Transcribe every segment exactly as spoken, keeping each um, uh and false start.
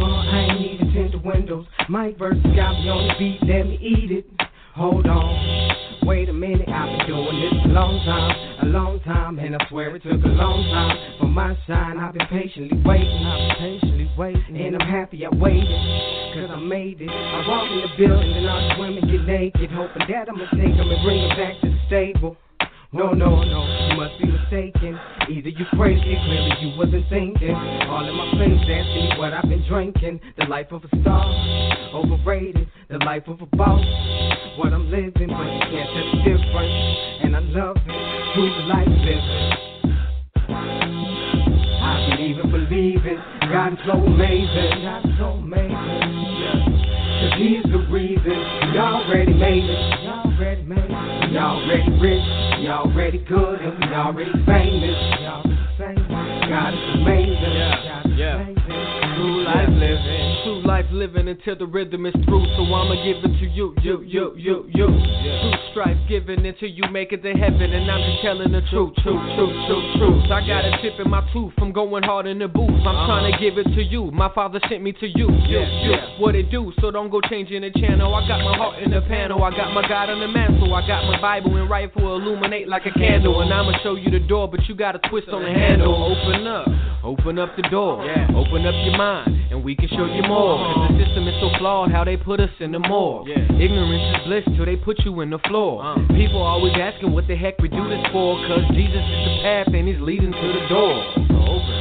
I ain't even tint the windows. Mike versus got me on the beat, let me eat it. Hold on, wait a minute, I've been doing this a long time, a long time, and I swear it took a long time for my shine. I've been patiently waiting, I've been patiently waiting, and I'm happy I waited, cause I made it. I walk in the building and all the women get naked, hoping that I'ma take them and bring them back to the stable. No, no, no, you must be mistaken. Either you crazy, clearly you wasn't thinking. All in my face asking me what I've been drinking. The life of a star, overrated. The life of a boss, what I'm living, but you can't tell the difference. And I love it, true life living. I can't even believe it, God is so amazing. God is so amazing, yeah. Cause he's the reason we already made it. We already made it. We already rich, we already good, and we already famous. We already famous. God is amazing. Yeah. God is yeah. amazing. True life yeah. living. True life living until the rhythm is through. So I'ma give it to you, you, you, you, you. Yeah. True strife given until you make it to heaven. And I'm just telling the truth, truth, truth, truth, truth. I got a chip in my tooth from going hard in the booth. I'm uh-huh. trying to give it to you. My father sent me to you. Yeah, you, yeah. What it do? So don't go changing the channel. I got my heart in the panel. I got my God on the mantle. I got my Bible and rifle illuminate like a candle. And I'ma show you the door, but you gotta twist on the handle. Open up, open up the door. Yeah. Open up your mind, and we can show you more. Cause the system is so flawed, how they put us in the morgue. Yeah. Ignorance is bliss till they put you in the floor. Uh. People always asking what the heck we do this for. Cause Jesus is the path and he's leading to the door. So open.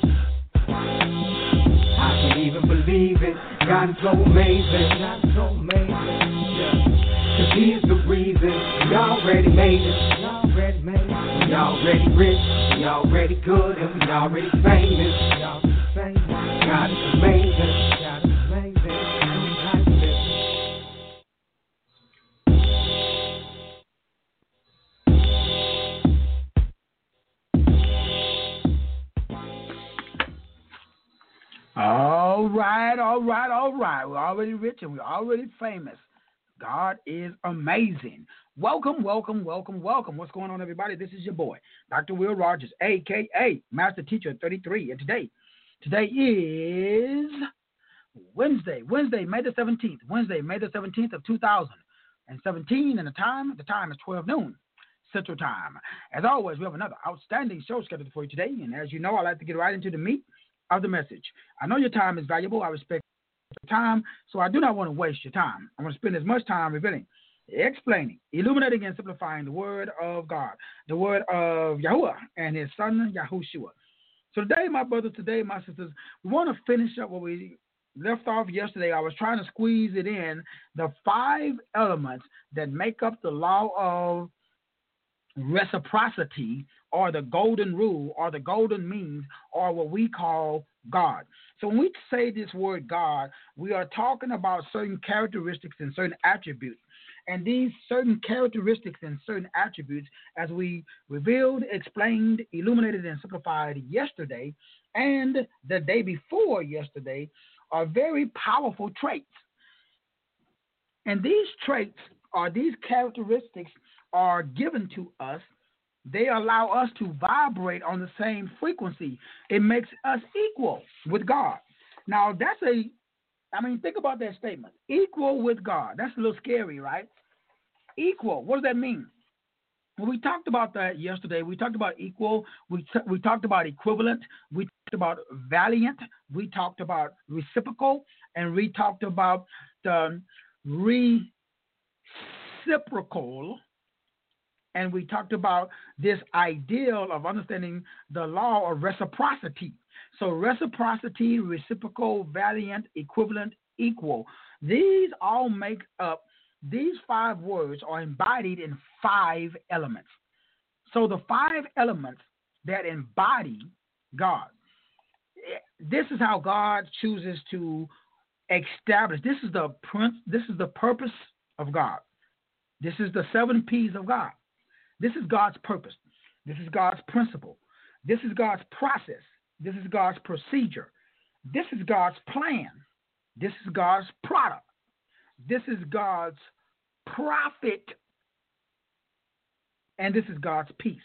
I can't even believe it. God is so amazing. God is so amazing. Yeah. Cause he's the reason we already made it. We already made it. We already rich. We already good and we already famous. We already famous. God is amazing. God is amazing. God is amazing. All right, all right, all right. We're already rich and we're already famous. God is amazing. Welcome, welcome, welcome, welcome. What's going on, everybody? This is your boy, Doctor Will Rogers, a k a. Master Teacher thirty-three. And today, today is Wednesday, Wednesday, May the seventeenth. Wednesday, May the seventeenth of two thousand seventeen. And the time, the time is twelve noon Central Time. As always, we have another outstanding show scheduled for you today. And as you know, I like to get right into the meat of the message. I know your time is valuable. I respect your time, so I do not want to waste your time. I want to spend as much time revealing, explaining, illuminating, and simplifying the word of God, the word of Yahuwah and his son, Yahushua. So today, my brothers, today, my sisters, we want to finish up what we left off yesterday. I was trying to squeeze it in, the five elements that make up the law of reciprocity, or the golden rule, or the golden means, or what we call God. So when we say this word God, we are talking about certain characteristics and certain attributes. And these certain characteristics and certain attributes, as we revealed, explained, illuminated, and simplified yesterday and the day before yesterday, are very powerful traits. And these traits, or these characteristics, are given to us. They allow us to vibrate on the same frequency. It makes us equal with God. Now, that's a, I mean, think about that statement. Equal with God. That's a little scary, right? Equal. What does that mean? Well, we talked about that yesterday. We talked about equal. We, t- we talked about equivalent. We talked about valiant. We talked about reciprocal. And we talked about the reciprocal. And we talked about this ideal of understanding the law of reciprocity. So reciprocity, reciprocal, valiant, equivalent, equal. These all make up, these five words are embodied in five elements. So the five elements that embody God, this is how God chooses to establish. This is the this is the purpose of God. This is the seven P's of God. This is God's purpose. This is God's principle. This is God's process. This is God's procedure. This is God's plan. This is God's product. This is God's profit. And this is God's peace.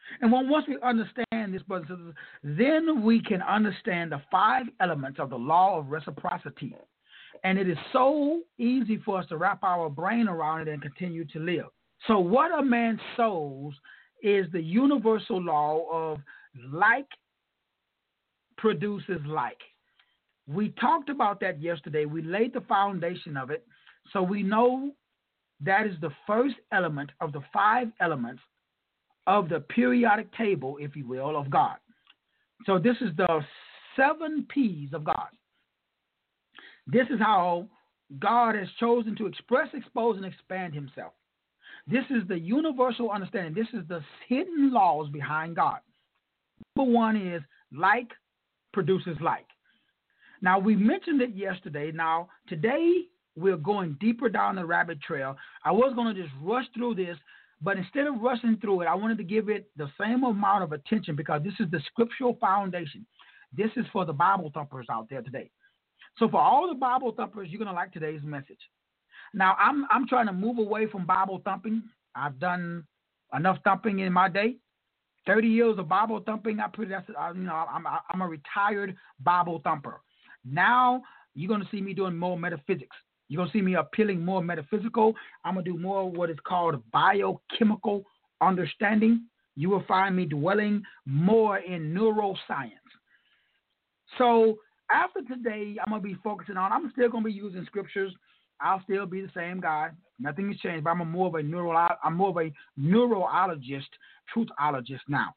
And when, once we understand this, brothers and sisters, then we can understand the five elements of the law of reciprocity. And it is so easy for us to wrap our brain around it and continue to live. So what a man sows is the universal law of like produces like. We talked about that yesterday. We laid the foundation of it. So we know that is the first element of the five elements of the periodic table, if you will, of God. So this is the seven P's of God. This is how God has chosen to express, expose, and expand himself. This is the universal understanding. This is the hidden laws behind God. Number one is like produces like. Now, we mentioned it yesterday. Now, today, we're going deeper down the rabbit trail. I was going to just rush through this, but instead of rushing through it, I wanted to give it the same amount of attention because this is the scriptural foundation. This is for the Bible thumpers out there today. So for all the Bible thumpers, you're going to like today's message. Now, I'm I'm trying to move away from Bible thumping. I've done enough thumping in my day. thirty years of Bible thumping. I put that's you know I'm I'm a retired Bible thumper. Now you're going to see me doing more metaphysics. You're going to see me appealing more metaphysical. I'm going to do more of what is called biochemical understanding. You will find me dwelling more in neuroscience. So after today, I'm going to be focusing on, I'm still going to be using scriptures. I'll still be the same guy. Nothing has changed, but I'm a more of a neuro, I'm more of a neurologist, truthologist now.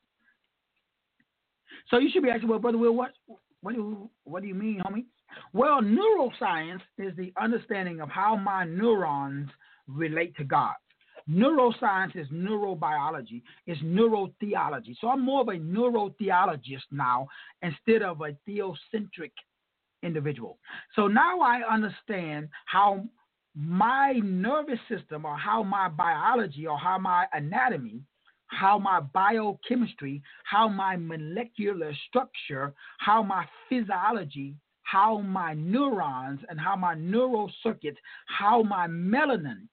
So you should be asking, well, Brother Will, what, what do you, what do you mean, homie? Well, neuroscience is the understanding of how my neurons relate to God. Neuroscience is neurobiology, it's neurotheology. So I'm more of a neurotheologist now instead of a theocentric individual. So now I understand how my nervous system or how my biology or how my anatomy, how my biochemistry, how my molecular structure, how my physiology, how my neurons and how my neural circuits, how my melanin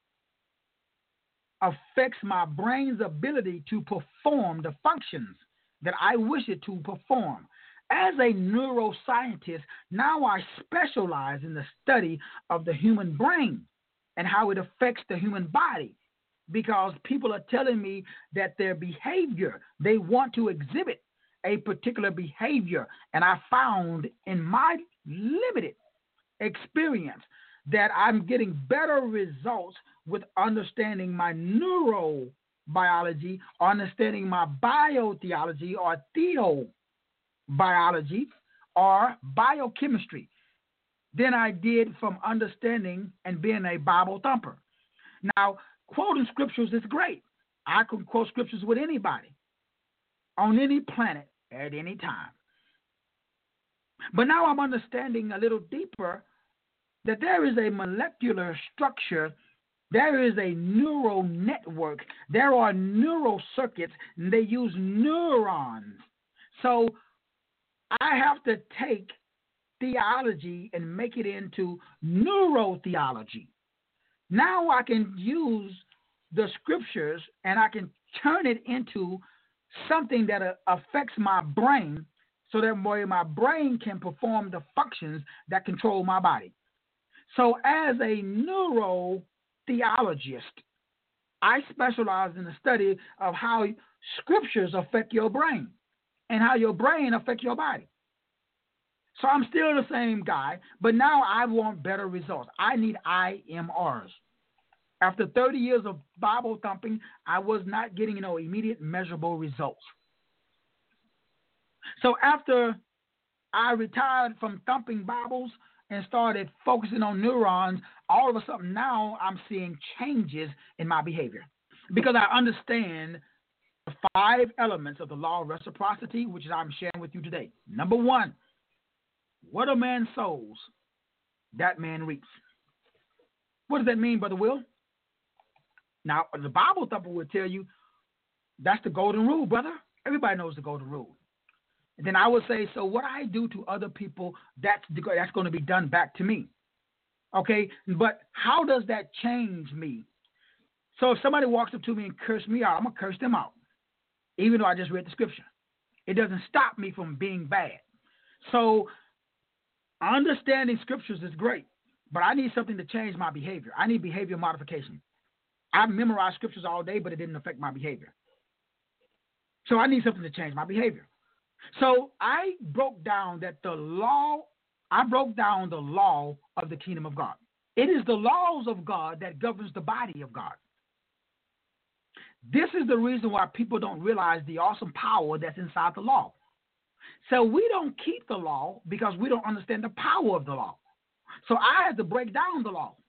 affects my brain's ability to perform the functions that I wish it to perform. As a neuroscientist, now I specialize in the study of the human brain and how it affects the human body, because people are telling me that their behavior, they want to exhibit a particular behavior. And I found in my limited experience that I'm getting better results with understanding my neurobiology, understanding my biotheology or theobiology or biochemistry than I did from understanding and being a Bible thumper. Now, quoting scriptures is great. I can quote scriptures with anybody on any planet at any time. But now I'm understanding a little deeper that there is a molecular structure, there is a neural network, there are neural circuits, and they use neurons. So I have to take theology and make it into neurotheology. Now I can use the scriptures and I can turn it into something that uh, affects my brain so that my brain can perform the functions that control my body. So as a neurotheologist, I specialize in the study of how scriptures affect your brain and how your brain affects your body. So I'm still the same guy, but now I want better results. I need I M Rs. After thirty years of Bible thumping, I was not getting, you know, immediate measurable results. So after I retired from thumping Bibles and started focusing on neurons, all of a sudden now I'm seeing changes in my behavior because I understand the five elements of the law of reciprocity, which I'm sharing with you today. Number one, what a man sows, that man reaps. What does that mean, Brother Will? Now, the Bible thumper will tell you that's the golden rule, brother. Everybody knows the golden rule. And then I would say, so what I do to other people, that's, that's going to be done back to me. Okay, but how does that change me? So if somebody walks up to me and curses me out, I'm going to curse them out. even though I just read the scripture. It doesn't stop me from being bad. So understanding scriptures is great, but I need something to change my behavior. I need behavior modification. I memorized scriptures all day, but it didn't affect my behavior. So I need something to change my behavior. So I broke down that the law, I broke down the law of the kingdom of God. It is the laws of God that governs the body of God. This is the reason why people don't realize the awesome power that's inside the law. So we don't keep the law because we don't understand the power of the law. So I had to break down the law.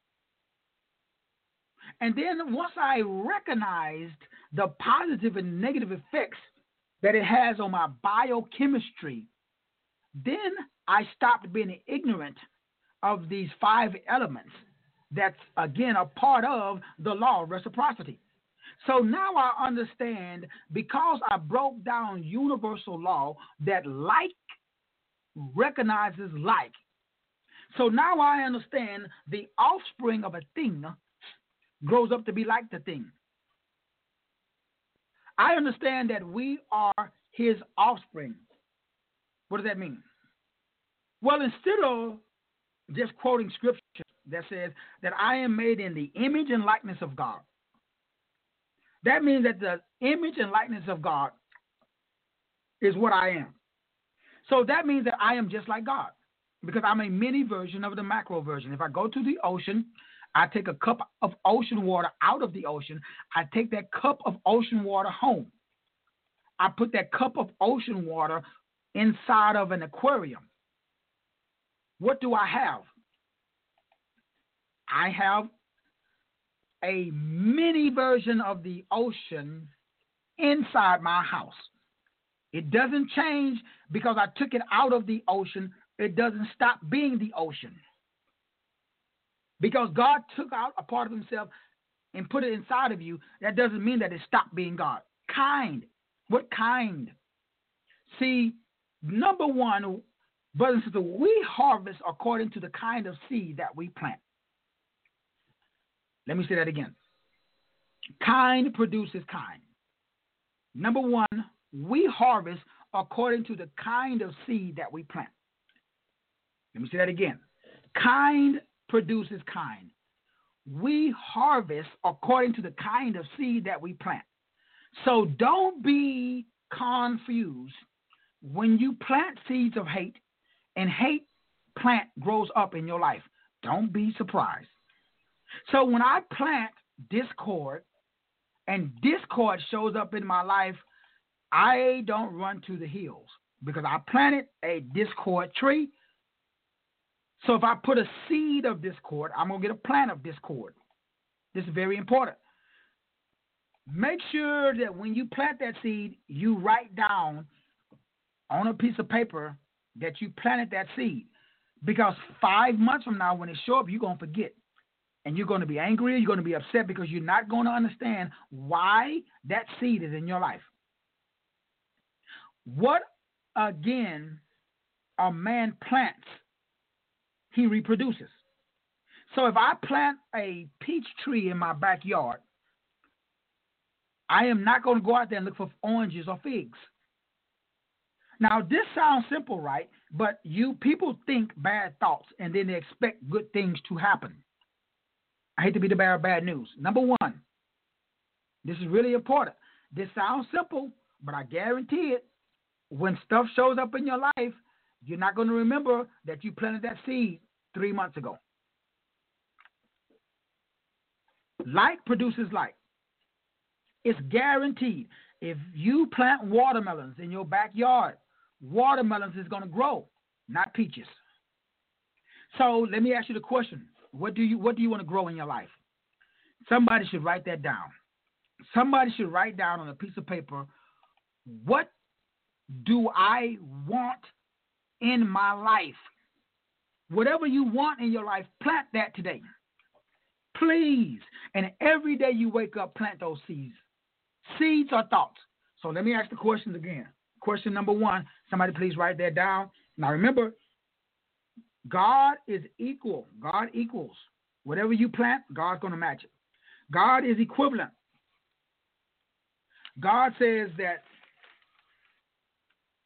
And then once I recognized the positive and negative effects that it has on my biochemistry, then I stopped being ignorant of these five elements that's, again, a part of the law of reciprocity. So now I understand, because I broke down universal law, that like recognizes like. So now I understand the offspring of a thing grows up to be like the thing. I understand that we are his offspring. What does that mean? Well, instead of just quoting scripture that says that I am made in the image and likeness of God, that means that the image and likeness of God is what I am. So that means that I am just like God, because I'm a mini version of the macro version. If I go to the ocean, I take a cup of ocean water out of the ocean. I take that cup of ocean water home. I put that cup of ocean water inside of an aquarium. What do I have? I have a mini version of the ocean inside my house. It doesn't change because I took it out of the ocean. It doesn't stop being the ocean. Because God took out a part of himself and put it inside of you, that doesn't mean that it stopped being God. Kind. What kind? See, number one, brothers and sisters, we harvest according to the kind of seed that we plant. Let me say that again. Kind produces kind. Number one, we harvest according to the kind of seed that we plant. Let me say that again. Kind produces kind. We harvest according to the kind of seed that we plant. So don't be confused when you plant seeds of hate and hate plant grows up in your life. Don't be surprised. So when I plant discord and discord shows up in my life, I don't run to the hills because I planted a discord tree. So if I put a seed of discord, I'm going to get a plant of discord. This is very important. Make sure that when you plant that seed, you write down on a piece of paper that you planted that seed. Because five months from now, when it shows up, you're going to forget. And you're going to be angry, you're going to be upset because you're not going to understand why that seed is in your life. What, again, a man plants, he reproduces. So if I plant a peach tree in my backyard, I am not going to go out there and look for oranges or figs. Now, this sounds simple, right? But you people think bad thoughts, and then they expect good things to happen. I hate to be the bearer of bad news. Number one, this is really important. This sounds simple, but I guarantee it, when stuff shows up in your life, you're not going to remember that you planted that seed three months ago. Like produces like. It's guaranteed. If you plant watermelons in your backyard, watermelons is going to grow, not peaches. So let me ask you the question. What do you what do you want to grow in your life? Somebody should write that down. Somebody should write down on a piece of paper, what do I want in my life? Whatever you want in your life, plant that today. Please. And every day you wake up, plant those seeds. Seeds are thoughts. So let me ask the questions again. Question number one, somebody please write that down. Now remember, God is equal. God equals. Whatever you plant, God's going to match it. God is equivalent. God says that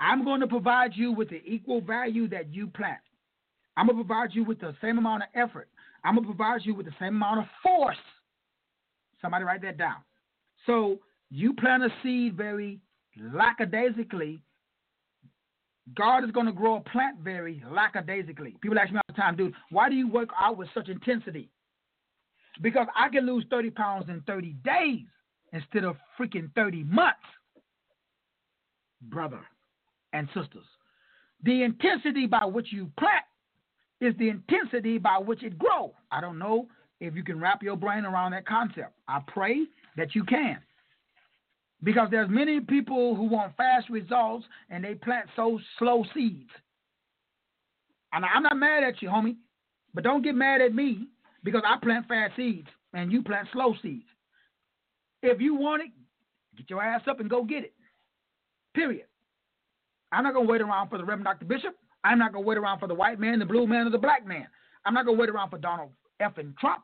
I'm going to provide you with the equal value that you plant. I'm going to provide you with the same amount of effort. I'm going to provide you with the same amount of force. Somebody write that down. So you plant a seed very lackadaisically. God is going to grow a plant very lackadaisically. People ask me all the time, dude, why do you work out with such intensity? Because I can lose thirty pounds in thirty days instead of freaking thirty months, brother and sisters. The intensity by which you plant is the intensity by which it grows. I don't know if you can wrap your brain around that concept. I pray that you can. Because there's many people who want fast results and they plant so slow seeds. And I'm not mad at you, homie, but don't get mad at me because I plant fast seeds and you plant slow seeds. If you want it, get your ass up and go get it. Period. I'm not going to wait around for the Reverend Doctor Bishop. I'm not going to wait around for the white man, the blue man, or the black man. I'm not going to wait around for Donald F. and Trump.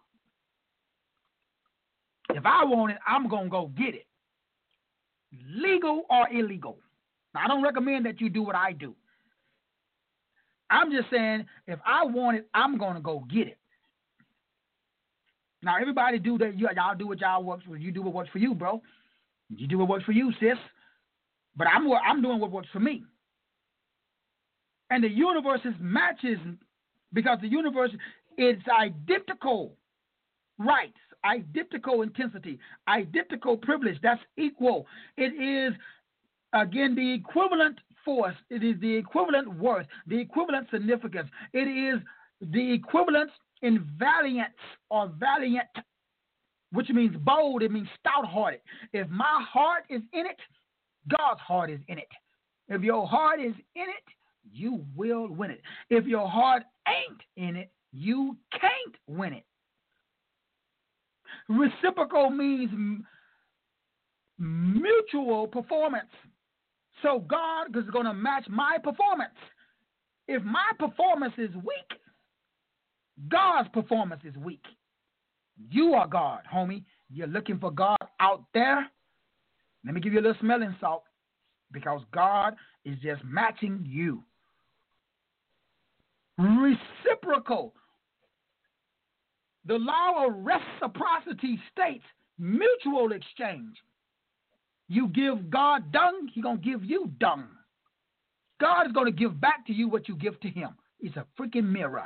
If I want it, I'm going to go get it. Legal or illegal. Now, I don't recommend that you do what I do. I'm just saying, if I want it, I'm going to go get it. Now, everybody do that. Y'all do what y'all works for. You do what works for you, bro. You do what works for you, sis. But I'm, I'm doing what works for me. And the universe is matches because the universe is identical rights, identical intensity, identical privilege. That's equal. It is, again, the equivalent force. It is the equivalent worth, the equivalent significance. It is the equivalent in valiance or valiant, which means bold. It means stout-hearted. If my heart is in it, God's heart is in it. If your heart is in it, you will win it. If your heart ain't in it, you can't win it. Reciprocal means m- mutual performance. So God is going to match my performance. If my performance is weak, God's performance is weak. You are God, homie. You're looking for God out there. Let me give you a little smelling salt because God is just matching you. Reciprocal. The law of reciprocity states mutual exchange. You give God dung, He's going to give you dung. God is going to give back to you what you give to Him. It's a freaking mirror.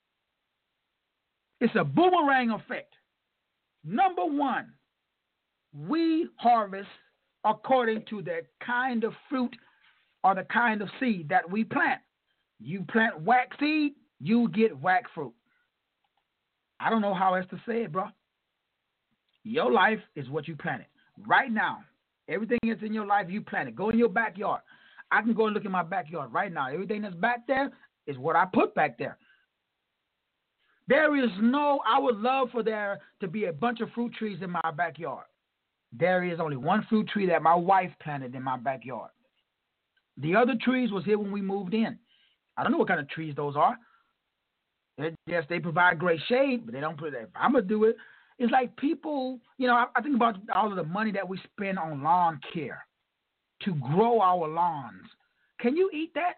It's a boomerang effect. Number one, we harvest according to the kind of fruit or the kind of seed that we plant. You plant whack seed, you get whack fruit. I don't know how else to say it, bro. Your life is what you planted. Right now, everything that's in your life, you planted. Go in your backyard. I can go and look in my backyard right now. Everything that's back there is what I put back there. There is no, I would love for there to be a bunch of fruit trees in my backyard. There is only one fruit tree that my wife planted in my backyard. The other trees was here when we moved in. I don't know what kind of trees those are. They're, yes, they provide great shade, but they don't put that. I'm going to do it. It's like people, you know, I, I think about all of the money that we spend on lawn care to grow our lawns. Can you eat that?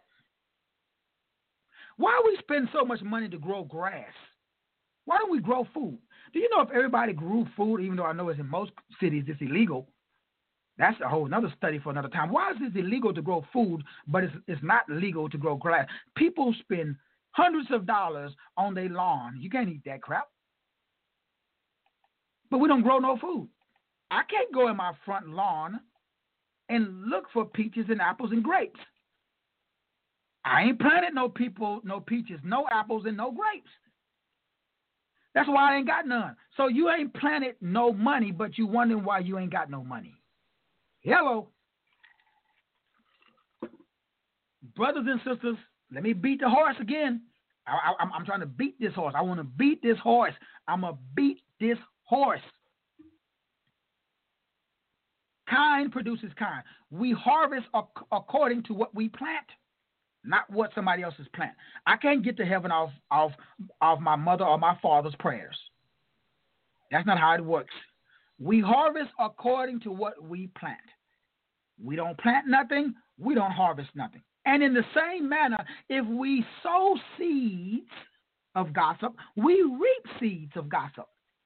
Why do we spend so much money to grow grass? Why don't we grow food? Do you know if everybody grew food, even though I know it's in most cities it's illegal? That's a whole another study for another time. Why is it illegal to grow food, but it's, it's not legal to grow grass? People spend hundreds of dollars on their lawn. You can't eat that crap. But we don't grow no food. I can't go in my front lawn and look for peaches and apples and grapes. I ain't planted no people, no peaches, no apples, and no grapes. That's why I ain't got none. So you ain't planted no money, but you wondering why you ain't got no money. Hello. Brothers and sisters, let me beat the horse again. I, I, I'm, I'm trying to beat this horse. I want to beat this horse. I'm going to beat this horse. Kind produces kind. We harvest ac- according to what we plant, not what somebody else's plant. I can't get to heaven off, off, off my mother or my father's prayers. That's not how it works. We harvest according to what we plant. We don't plant nothing, we don't harvest nothing. And in the same manner, if we sow seeds of gossip, we reap seeds of gossip.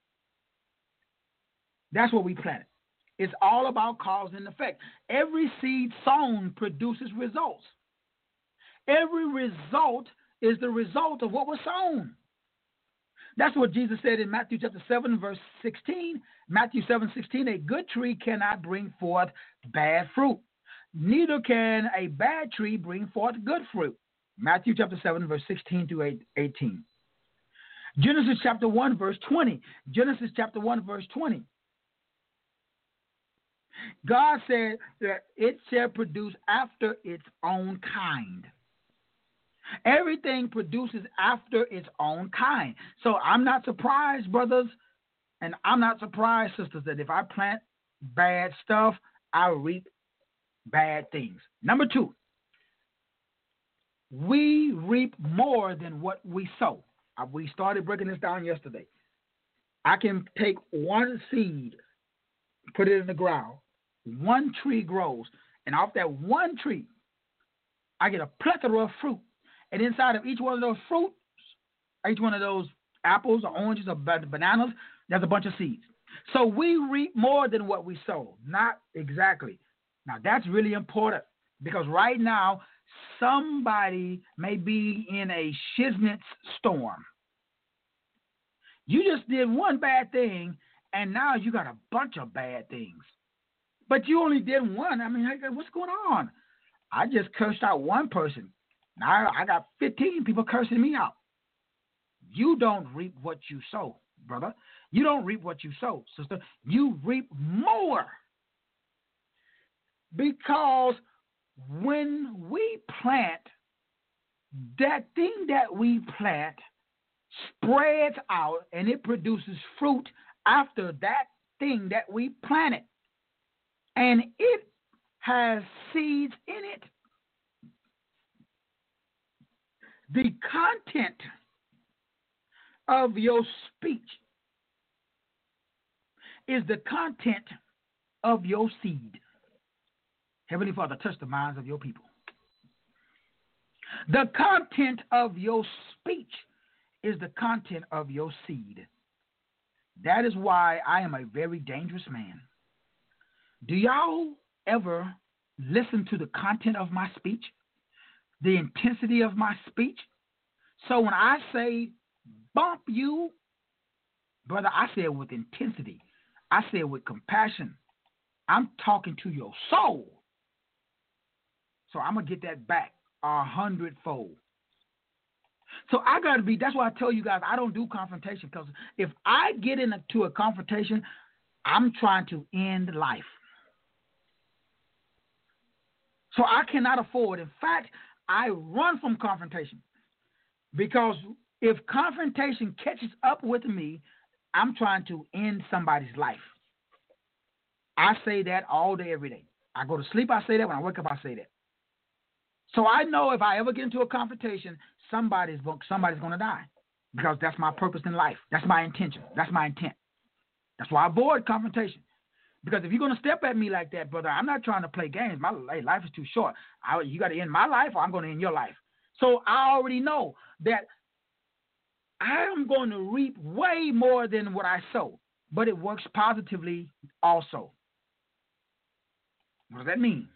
That's what we planted. It's all about cause and effect. Every seed sown produces results. Every result is the result of what was sown. That's what Jesus said in Matthew chapter seven, verse sixteen. Matthew seven, sixteen, a good tree cannot bring forth bad fruit. Neither can a bad tree bring forth good fruit. Matthew chapter seven, verse sixteen to eighteen. Genesis chapter one, verse twenty. Genesis chapter one, verse twenty. God said that it shall produce after its own kind. Everything produces after its own kind. So I'm not surprised, brothers, and I'm not surprised, sisters, that if I plant bad stuff, I reap bad things. Number two, we reap more than what we sow. We started breaking this down yesterday. I can take one seed, put it in the ground, one tree grows, and off that one tree, I get a plethora of fruit. And inside of each one of those fruits, each one of those apples or oranges or bananas, there's a bunch of seeds. So we reap more than what we sow. Not exactly. Now, that's really important because right now, somebody may be in a shiznit's storm. You just did one bad thing, and now you got a bunch of bad things. But you only did one. I mean, what's going on? I just cursed out one person. Now I got fifteen people cursing me out. You don't reap what you sow, brother. You don't reap what you sow, sister. You reap more. Because when we plant, that thing that we plant spreads out and it produces fruit after that thing that we planted. And it has seeds in it. The content of your speech is the content of your seed. Heavenly Father, touch the minds of your people. The content of your speech is the content of your seed. That is why I am a very dangerous man. Do y'all ever listen to the content of my speech? The intensity of my speech? So when I say bump you, brother, I say it with intensity. I say it with compassion. I'm talking to your soul. So I'm going to get that back a hundredfold. So I got to be, that's why I tell you guys, I don't do confrontation, because if I get into a confrontation, I'm trying to end life. So I cannot afford. In fact, I run from confrontation, because if confrontation catches up with me, I'm trying to end somebody's life. I say that all day, every day. I go to sleep, I say that. When I wake up, I say that. So I know if I ever get into a confrontation, somebody's somebody's going to die, because that's my purpose in life. That's my intention. That's my intent. That's why I avoid confrontation. Because if you're going to step at me like that, brother, I'm not trying to play games. My life is too short. I, you got to end my life, or I'm going to end your life. So I already know that I am going to reap way more than what I sow, but it works positively also. What does that mean?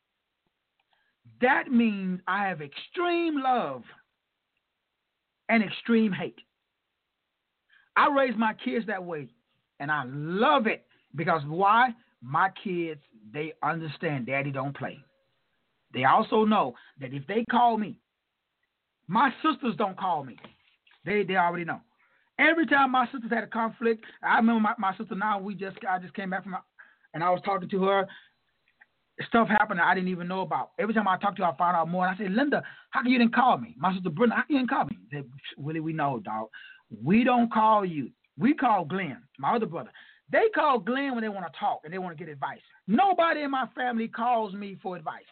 That means I have extreme love and extreme hate. I raise my kids that way, and I love it. Because why? My kids, they understand daddy don't play. They also know that if they call me, my sisters don't call me. They they already know. Every time my sisters had a conflict, I remember my, my sister now, we just I just came back from, and I was talking to her. Stuff happened that I didn't even know about. Every time I talk to her, I find out more. And I say, Linda, how come you didn't call me? My sister Brenda, how come you didn't call me? They, Willie, we know, dog. We don't call you. We call Glenn, my other brother. They call Glenn when they want to talk and they want to get advice. Nobody in my family calls me for advice.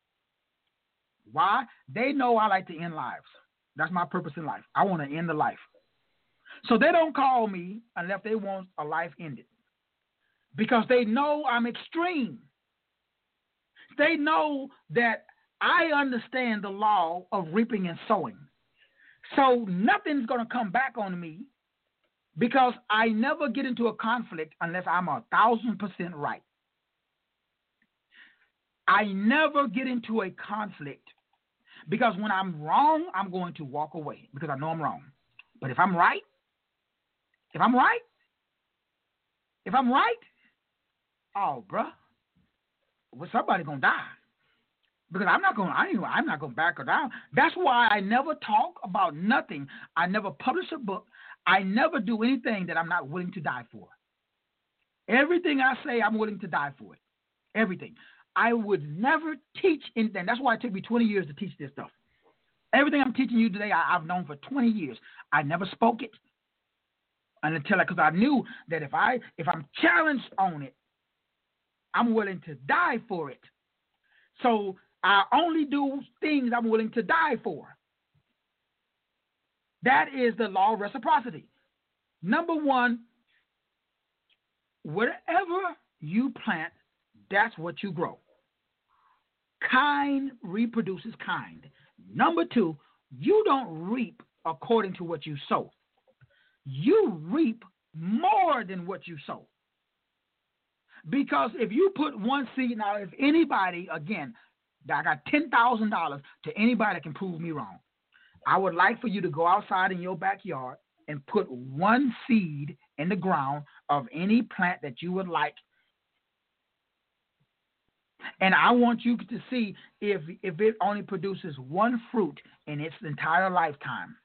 Why? They know I like to end lives. That's my purpose in life. I want to end the life. So they don't call me unless they want a life ended, because they know I'm extreme. They know that I understand the law of reaping and sowing. So nothing's going to come back on me because I never get into a conflict unless I'm a thousand percent right. I never get into a conflict because when I'm wrong, I'm going to walk away because I know I'm wrong. But if I'm right, if I'm right, if I'm right, oh, bruh, well, somebody gonna die because I'm not gonna. I ain't, I'm not gonna back her down. That's why I never talk about nothing. I never publish a book. I never do anything that I'm not willing to die for. Everything I say, I'm willing to die for it. Everything. I would never teach anything. That's why it took me twenty years to teach this stuff. Everything I'm teaching you today, I, I've known for twenty years. I never spoke it until because I knew that if I if I'm challenged on it, I'm willing to die for it. So I only do things I'm willing to die for. That is the law of reciprocity. Number one, whatever you plant, that's what you grow. Kind reproduces kind. Number two, you don't reap according to what you sow. You reap more than what you sow. Because if you put one seed, now if anybody, again, I got ten thousand dollars to anybody that can prove me wrong. I would like for you to go outside in your backyard and put one seed in the ground of any plant that you would like. And I want you to see if, if it only produces one fruit in its entire lifetime.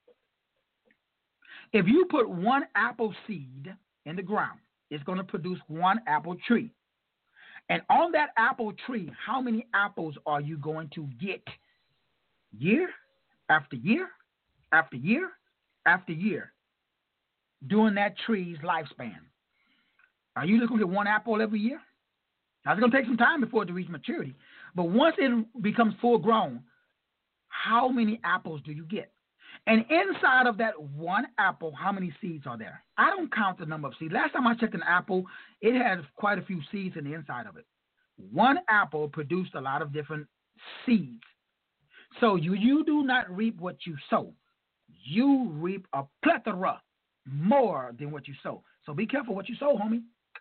If you put one apple seed in the ground, it's going to produce one apple tree. And on that apple tree, how many apples are you going to get? Year after year after year after year during that tree's lifespan. Are you just going to get one apple every year? Now, it's going to take some time before it reaches maturity. But once it becomes full grown, how many apples do you get? And inside of that one apple, how many seeds are there? I don't count the number of seeds. Last time I checked an apple, it had quite a few seeds in the inside of it. One apple produced a lot of different seeds. So you, you do not reap what you sow. You reap a plethora more than what you sow. So be careful what you sow, homie.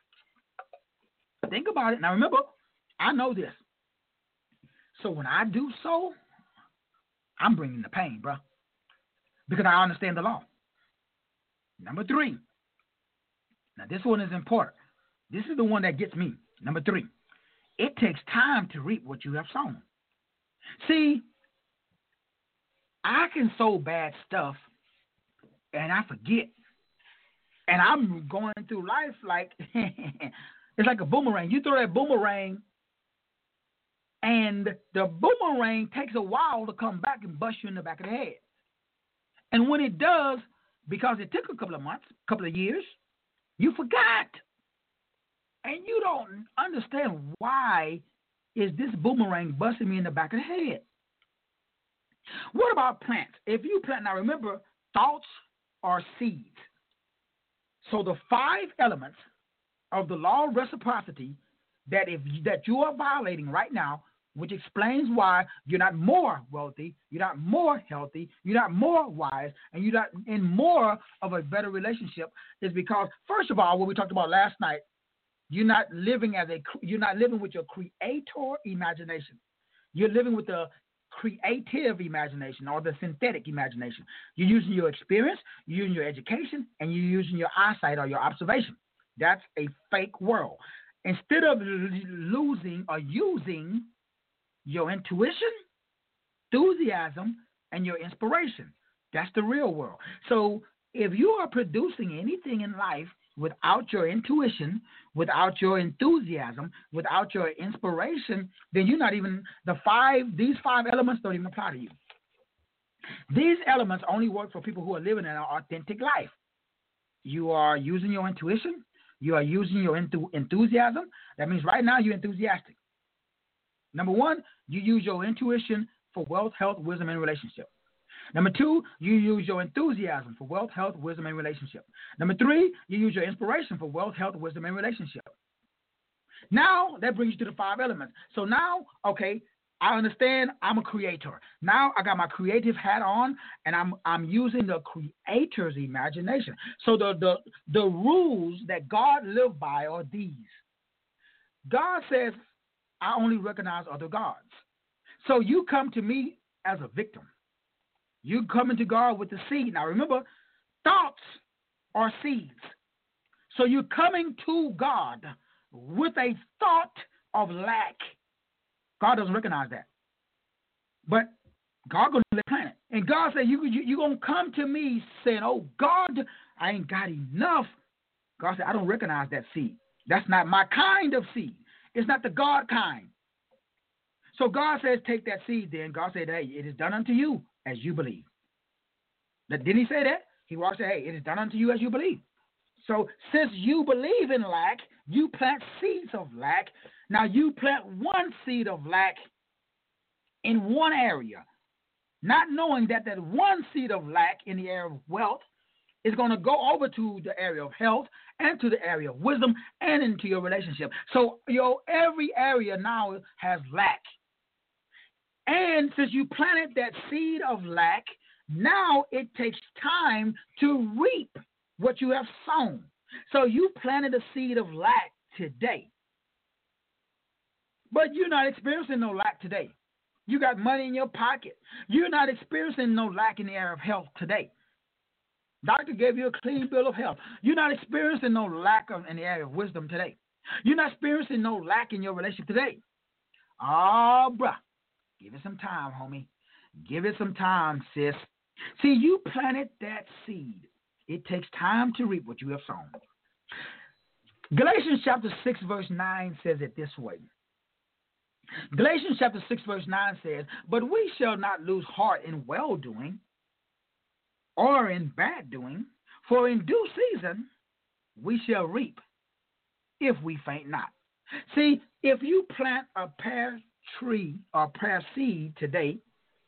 Think about it. Now remember, I know this. So when I do sow, I'm bringing the pain, bro. Because I understand the law. Number three. Now, this one is important. This is the one that gets me. Number three. It takes time to reap what you have sown. See, I can sow bad stuff and I forget. And I'm going through life like, it's like a boomerang. You throw that boomerang and the boomerang takes a while to come back and bust you in the back of the head. And when it does, because it took a couple of months, a couple of years, you forgot. And you don't understand why is this boomerang busting me in the back of the head. What about plants? If you plant, now remember, thoughts are seeds. So the five elements of the law of reciprocity that if that you are violating right now, which explains why you're not more wealthy, you're not more healthy, you're not more wise, and you're not in more of a better relationship, is because, first of all, what we talked about last night, you're not living as a you're not living with your creator imagination. You're living with the creative imagination or the synthetic imagination. You're using your experience, you're using your education, and you're using your eyesight or your observation. That's a fake world. Instead of losing or using your intuition, enthusiasm, and your inspiration. That's the real world. So if you are producing anything in life without your intuition, without your enthusiasm, without your inspiration, then you're not even, the five, these five elements don't even apply to you. These elements only work for people who are living an authentic life. You are using your intuition. You are using your enth- enthusiasm. That means right now you're enthusiastic. Number one, you use your intuition for wealth, health, wisdom, and relationship. Number two, you use your enthusiasm for wealth, health, wisdom, and relationship. Number three, you use your inspiration for wealth, health, wisdom, and relationship. Now that brings you to the five elements. So now, okay, I understand I'm a creator. Now I got my creative hat on, and I'm I'm using the creator's imagination. So the the the rules that God lived by are these. God says, I only recognize other gods. So you come to me as a victim. You come into God with the seed. Now remember, thoughts are seeds. So you're coming to God with a thought of lack. God doesn't recognize that. But God going to plant it. And God said, you, you, you're going to come to me saying, oh, God, I ain't got enough. God said, I don't recognize that seed. That's not my kind of seed. It's not the God kind. So God says, take that seed then. God said, hey, it is done unto you as you believe. Didn't he say that? He walked and said, hey, it is done unto you as you believe. So since you believe in lack, you plant seeds of lack. Now you plant one seed of lack in one area, not knowing that that one seed of lack in the area of wealth is going to go over to the area of health and to the area of wisdom and into your relationship. So your every area now has lack. And since you planted that seed of lack, now it takes time to reap what you have sown. So you planted a seed of lack today. But you're not experiencing no lack today. You got money in your pocket. You're not experiencing no lack in the area of health today. Doctor gave you a clean bill of health. You're not experiencing no lack of, in the area of wisdom today. You're not experiencing no lack in your relationship today. Oh, bruh. Give it some time, homie. Give it some time, sis. See, you planted that seed. It takes time to reap what you have sown. Galatians chapter six, verse nine says it this way. Galatians chapter six, verse nine says, but we shall not lose heart in well-doing or in bad doing, for in due season we shall reap if we faint not. See, if you plant a pear tree or pear seed today,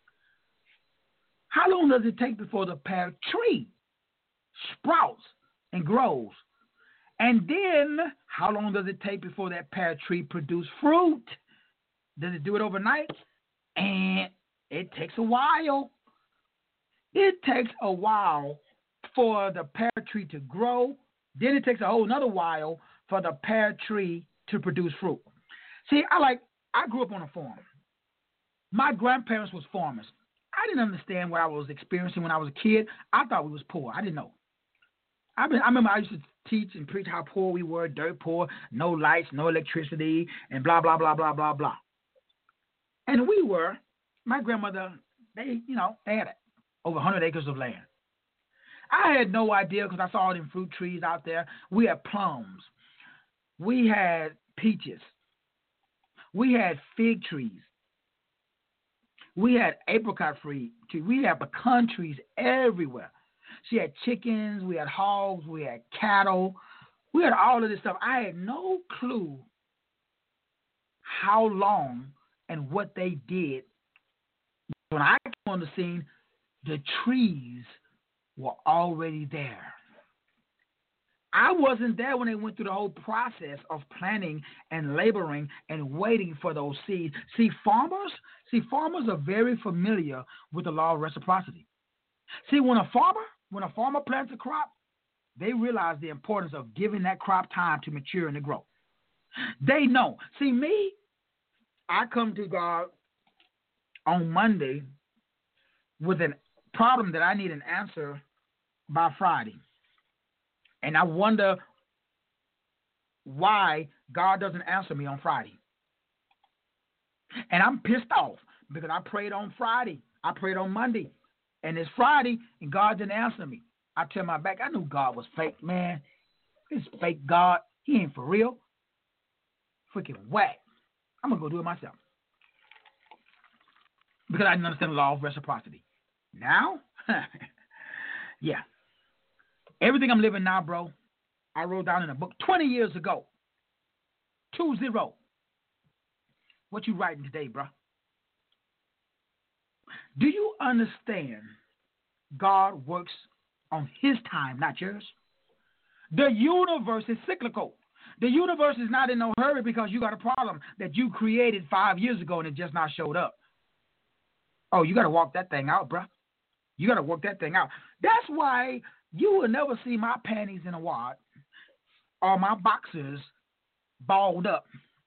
how long does it take before the pear tree sprouts and grows? And then how long does it take before that pear tree produces fruit? Does it do it overnight? And it takes a while. It takes a while for the pear tree to grow. Then it takes a whole another while for the pear tree to produce fruit. See, I like I grew up on a farm. My grandparents was farmers. I didn't understand what I was experiencing when I was a kid. I thought we was poor. I didn't know. I, been, I remember I used to teach and preach how poor we were, dirt poor, no lights, no electricity, and blah, blah, blah, blah, blah, blah. And we were, my grandmother, they, you know, they had over one hundred acres of land. I had no idea because I saw all them fruit trees out there. We had plums. We had peaches. We had fig trees. We had apricot trees. We had pecan trees everywhere. She had chickens. We had hogs. We had cattle. We had all of this stuff. I had no clue how long and what they did. When I came on the scene, the trees were already there. I wasn't there when they went through the whole process of planting and laboring and waiting for those seeds. See, farmers, see, farmers are very familiar with the law of reciprocity. See, when a farmer, when a farmer plants a crop, they realize the importance of giving that crop time to mature and to grow. They know. See, me, I come to God on Monday with a problem that I need an answer by Friday. And I wonder why God doesn't answer me on Friday. And I'm pissed off because I prayed on Friday. I prayed on Monday. And it's Friday, and God didn't answer me. I turned my back. I knew God was fake, man. This fake God. He ain't for real. Freaking whack. I'm going to go do it myself. Because I didn't understand the law of reciprocity. Now, yeah. Everything I'm living now, bro, I wrote down in a book twenty years ago. Two zero. What you writing today, bro? Do you understand God works on his time, not yours? The universe is cyclical. The universe is not in no hurry because you got a problem that you created five years ago and it just not showed up. Oh, you got to walk that thing out, bruh. You got to work that thing out. That's why you will never see my panties in a wad or my boxers balled up.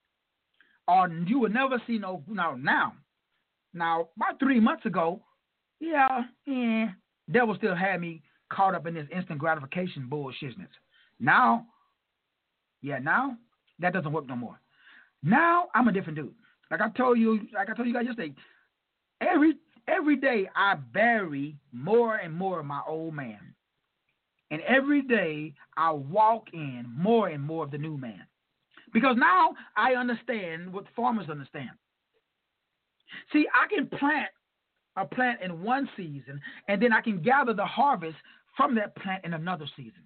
Or you will never see no, no, now. Now, about three months ago, yeah, yeah, devil still had me caught up in this instant gratification bullshitness. Now, yeah, now, that doesn't work no more. Now, I'm a different dude. Like I told you, like I told you guys yesterday, every every day I bury more and more of my old man. And every day I walk in more and more of the new man. Because now I understand what farmers understand. See, I can plant a plant in one season, and then I can gather the harvest from that plant in another season.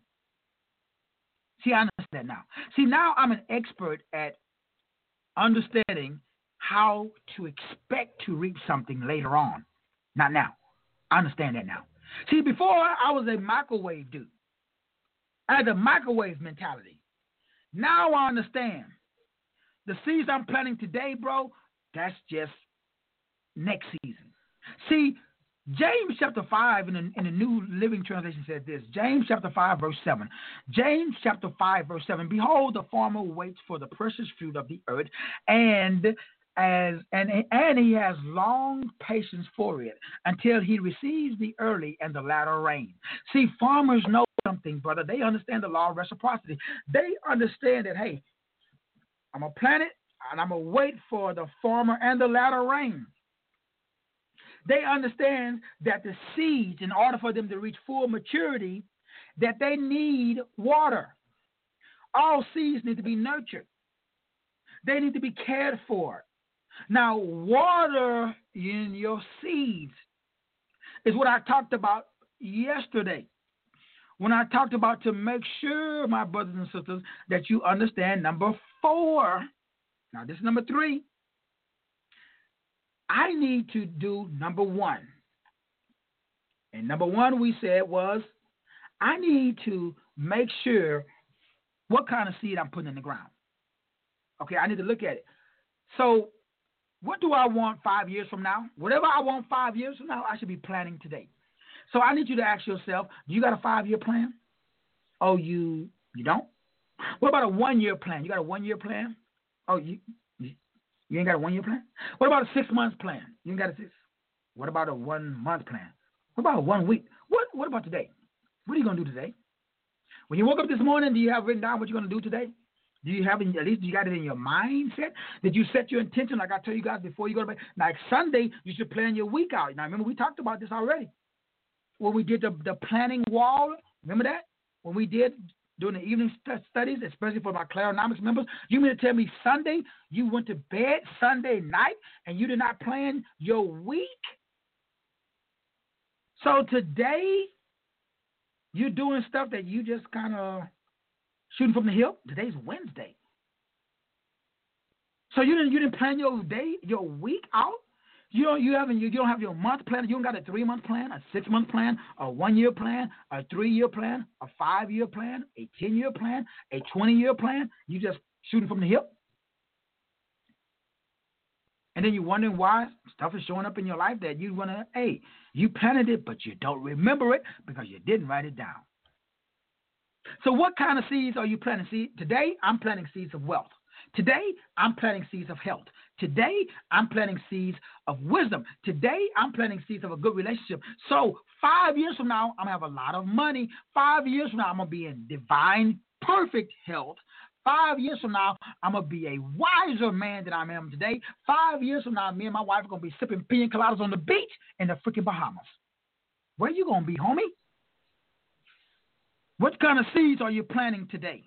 See, I understand that now. See, now I'm an expert at understanding how to expect to reap something later on. Not now. I understand that now. See, before I was a microwave dude. I had a microwave mentality. Now I understand. The seeds I'm planting today, bro, that's just next season. See, James chapter five in the, in the New Living Translation says this. James chapter five, verse seven. James chapter five, verse seven. Behold, the farmer waits for the precious fruit of the earth, and as and, and he has long patience for it until he receives the early and the latter rain. See, farmers know something, brother. They understand the law of reciprocity. They understand that, hey, I'm going to plant it, and I'm going to wait for the former and the latter rain. They understand that the seeds, in order for them to reach full maturity, that they need water. All seeds need to be nurtured. They need to be cared for. Now, water in your seeds is what I talked about yesterday. When I talked about to make sure, my brothers and sisters, that you understand number four. Now, this is number three. I need to do number one. And number one we said was, I need to make sure what kind of seed I'm putting in the ground. Okay, I need to look at it. So, what do I want five years from now? Whatever I want five years from now, I should be planning today. So I need you to ask yourself, do you got a five-year plan? Oh, you you don't? What about a one-year plan? You got a one-year plan? Oh, you you, you ain't got a one-year plan? What about a six-month plan? You ain't got a six? What about a one-month plan? What about a one week? What What about today? What are you going to do today? When you woke up this morning, do you have written down what you're going to do today? Do you have it, at least you got it in your mindset? Did you set your intention, like I tell you guys before you go to bed? Like Sunday, you should plan your week out. Now, remember, we talked about this already. When we did the, the planning wall, remember that? When we did during the evening st- studies, especially for my Claronomics members, you mean to tell me Sunday, you went to bed Sunday night and you did not plan your week? So today, you're doing stuff that you just kind of shooting from the hip. Today's Wednesday. So you didn't you didn't plan your day, your week out? You don't you haven't you, you don't have your month plan. You don't got a three month plan, a six month plan, a one year plan, a three year plan, a five year plan, a ten year plan, a twenty year plan. You just shooting from the hip. And then you're wondering why stuff is showing up in your life that you want to, hey, you planted it, but you don't remember it because you didn't write it down. So what kind of seeds are you planting? See, today I'm planting seeds of wealth. Today I'm planting seeds of health. Today I'm planting seeds of wisdom. Today I'm planting seeds of a good relationship. So five years from now, I'm going to have a lot of money. Five years from now, I'm going to be in divine, perfect health. Five years from now, I'm going to be a wiser man than I am today. Five years from now, me and my wife are going to be sipping pina coladas on the beach in the freaking Bahamas. Where you going to be, homie? What kind of seeds are you planting today?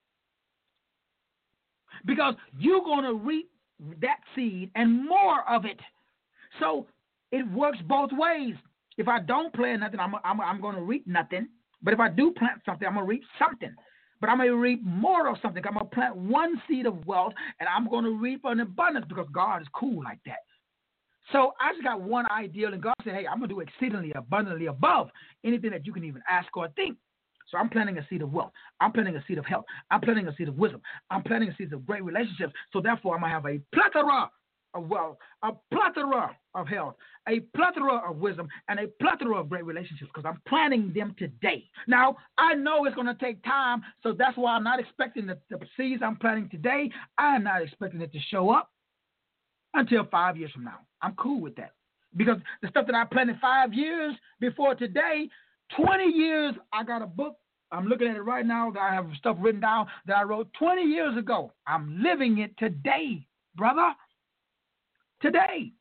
Because you're going to reap that seed and more of it. So it works both ways. If I don't plant nothing, I'm, I'm, I'm going to reap nothing. But if I do plant something, I'm going to reap something. But I'm going to reap more of something. I'm going to plant one seed of wealth, and I'm going to reap an abundance because God is cool like that. So I just got one ideal, and God said, hey, I'm going to do exceedingly abundantly above anything that you can even ask or think. So I'm planting a seed of wealth. I'm planting a seed of health. I'm planting a seed of wisdom. I'm planting a seed of great relationships. So therefore, I'm going to have a plethora of wealth, a plethora of health, a plethora of wisdom, and a plethora of great relationships because I'm planting them today. Now, I know it's going to take time, so that's why I'm not expecting the, the seeds I'm planting today, I am not expecting it to show up until five years from now. I'm cool with that because the stuff that I planted five years before today, twenty years, I got a book. I'm looking at it right now. I have stuff written down that I wrote twenty years ago. I'm living it today, brother. Today.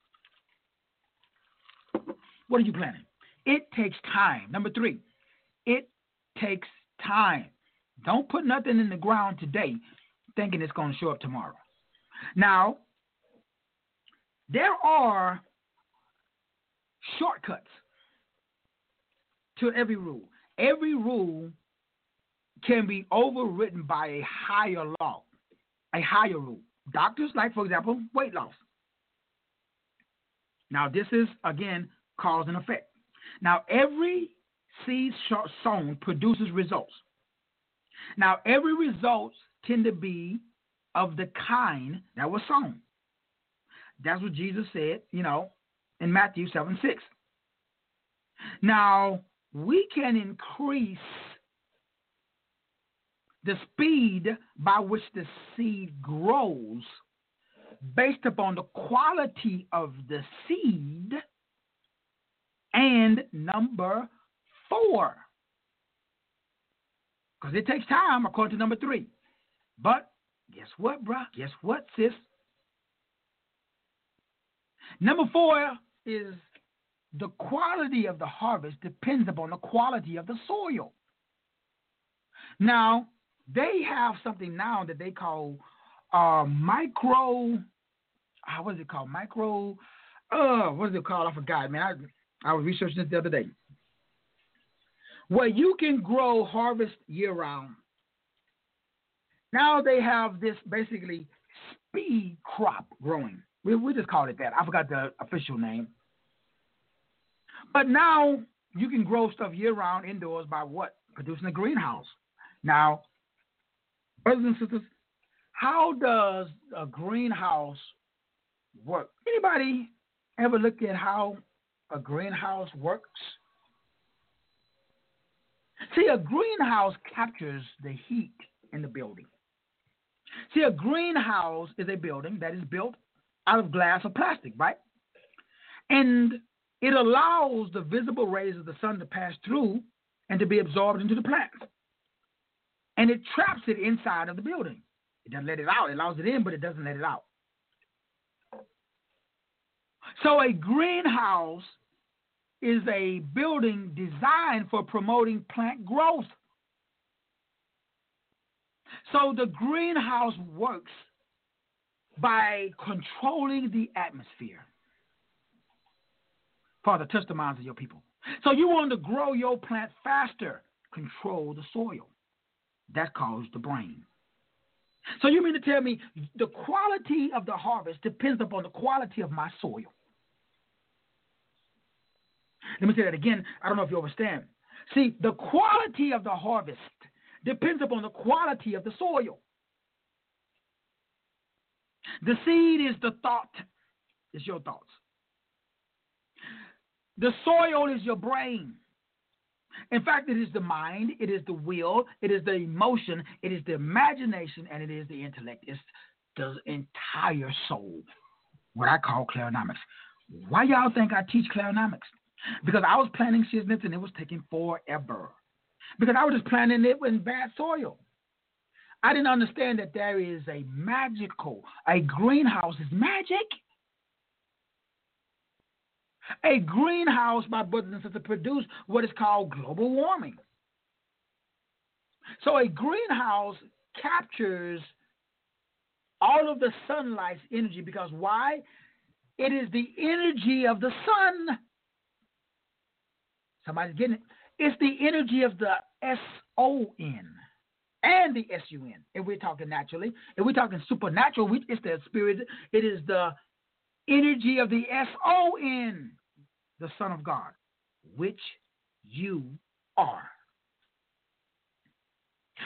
What are you planning? It takes time. Number three, it takes time. Don't put nothing in the ground today thinking it's going to show up tomorrow. Now, there are shortcuts to every rule. Every rule can be overridden by a higher law, a higher rule. Doctors, like, for example, weight loss. Now, this is, again, cause and effect. Now, every seed sown produces results. Now, every result tend to be of the kind that was sown. That's what Jesus said, you know, in Matthew seven six. Now, we can increase the speed by which the seed grows based upon the quality of the seed, and number four, because it takes time according to number three. But guess what, bruh? Guess what, sis? Number four is the quality of the harvest depends upon the quality of the soil. Now, they have something now that they call uh, micro, uh, what is it called? Micro, uh, what is it called? I forgot, man. I, I was researching this the other day. Where you can grow harvest year-round. Now they have this basically speed crop growing. We, we just call it that. I forgot the official name. But now you can grow stuff year-round indoors by what? Producing a greenhouse. Now, brothers and sisters, how does a greenhouse work? Anybody ever look at how a greenhouse works? See, a greenhouse captures the heat in the building. See, a greenhouse is a building that is built out of glass or plastic, right? And it allows the visible rays of the sun to pass through and to be absorbed into the plant. And it traps it inside of the building. It doesn't let it out. It allows it in, but it doesn't let it out. So a greenhouse is a building designed for promoting plant growth. So the greenhouse works by controlling the atmosphere. Father, touch the minds of your people. So you want to grow your plant faster, control the soil. That calls the brain. So you mean to tell me the quality of the harvest depends upon the quality of my soil? Let me say that again. I don't know if you understand. See, the quality of the harvest depends upon the quality of the soil. The seed is the thought. It's your thoughts. The soil is your brain. In fact, it is the mind, it is the will, it is the emotion, it is the imagination, and it is the intellect. It's the entire soul, what I call clarinomics. Why y'all think I teach clarinomics? Because I was planting shiznits and it was taking forever. Because I was just planting it in bad soil. I didn't understand that there is a magical, a greenhouse is magic. A greenhouse, my brothers and sisters, produce what is called global warming. So a greenhouse captures all of the sunlight's energy because why? It is the energy of the sun. Somebody's getting it. It's the energy of the S O N and the S U N. If we're talking naturally, if we're talking supernatural, we, it's the spirit. It is the energy of the S O N, the Son of God, which you are.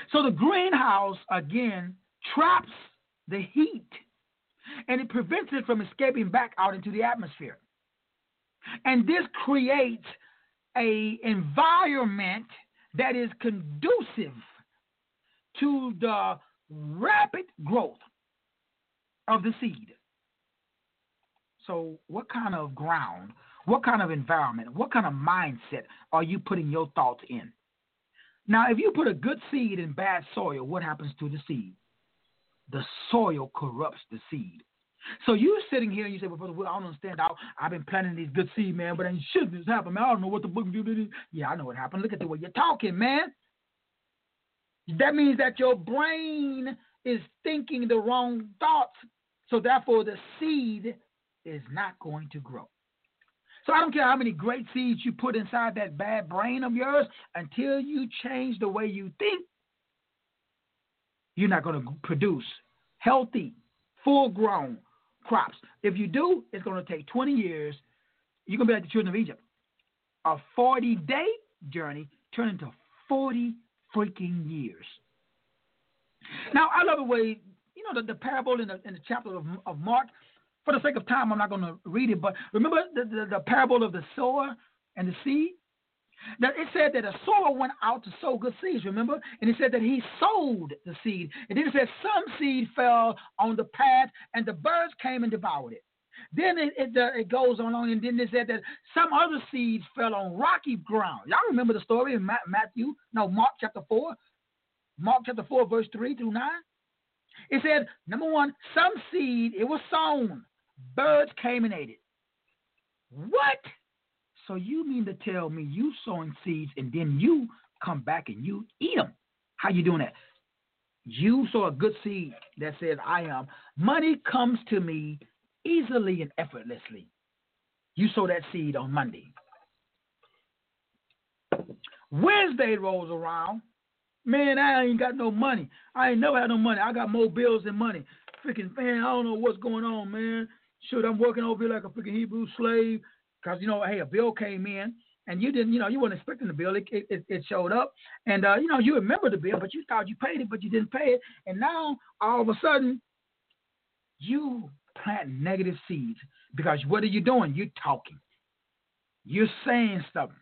So the greenhouse, again, traps the heat, and it prevents it from escaping back out into the atmosphere. And this creates an environment that is conducive to the rapid growth of the seed. So what kind of ground, what kind of environment, what kind of mindset are you putting your thoughts in? Now, if you put a good seed in bad soil, what happens to the seed? The soil corrupts the seed. So you're sitting here and you say, well, Brother Will, I don't understand. I, I've been planting these good seed, man, but ain't shit this happened, man. I don't know what the book do. Yeah, I know what happened. Look at the way you're talking, man. That means that your brain is thinking the wrong thoughts. So therefore, the seed is not going to grow. So I don't care how many great seeds you put inside that bad brain of yours, until you change the way you think, you're not going to produce healthy, full-grown crops. If you do, it's going to take twenty years. You're going to be like the children of Egypt. A forty-day journey turned into forty freaking years. Now, I love the way, you know, the, the parable in the, in the chapter of, of Mark. For the sake of time, I'm not going to read it, but remember the, the, the parable of the sower and the seed? Now, it said that a sower went out to sow good seeds, remember? And it said that he sowed the seed. And then it said some seed fell on the path, and the birds came and devoured it. Then it, it, uh, it goes on, and then it said that some other seeds fell on rocky ground. Y'all remember the story in Matthew? No, Mark chapter four. Mark chapter four, verse three through nine. It said, number one, some seed, it was sown. Birds came and ate it. What? So you mean to tell me you sowing seeds and then you come back and you eat them? How you doing that? You sow a good seed that says, I am. Money comes to me easily and effortlessly. You sow that seed on Monday. Wednesday rolls around. Man, I ain't got no money. I ain't never had no money. I got more bills than money. Freaking, man, I don't know what's going on, man. Shoot, I'm working over here like a freaking Hebrew slave. Because, you know, hey, a bill came in, and you didn't, you know, you weren't expecting the bill. It it, it showed up. And, uh, you know, you remember the bill, but you thought you paid it, but you didn't pay it. And now, all of a sudden, you plant negative seeds. Because what are you doing? You're talking. You're saying something.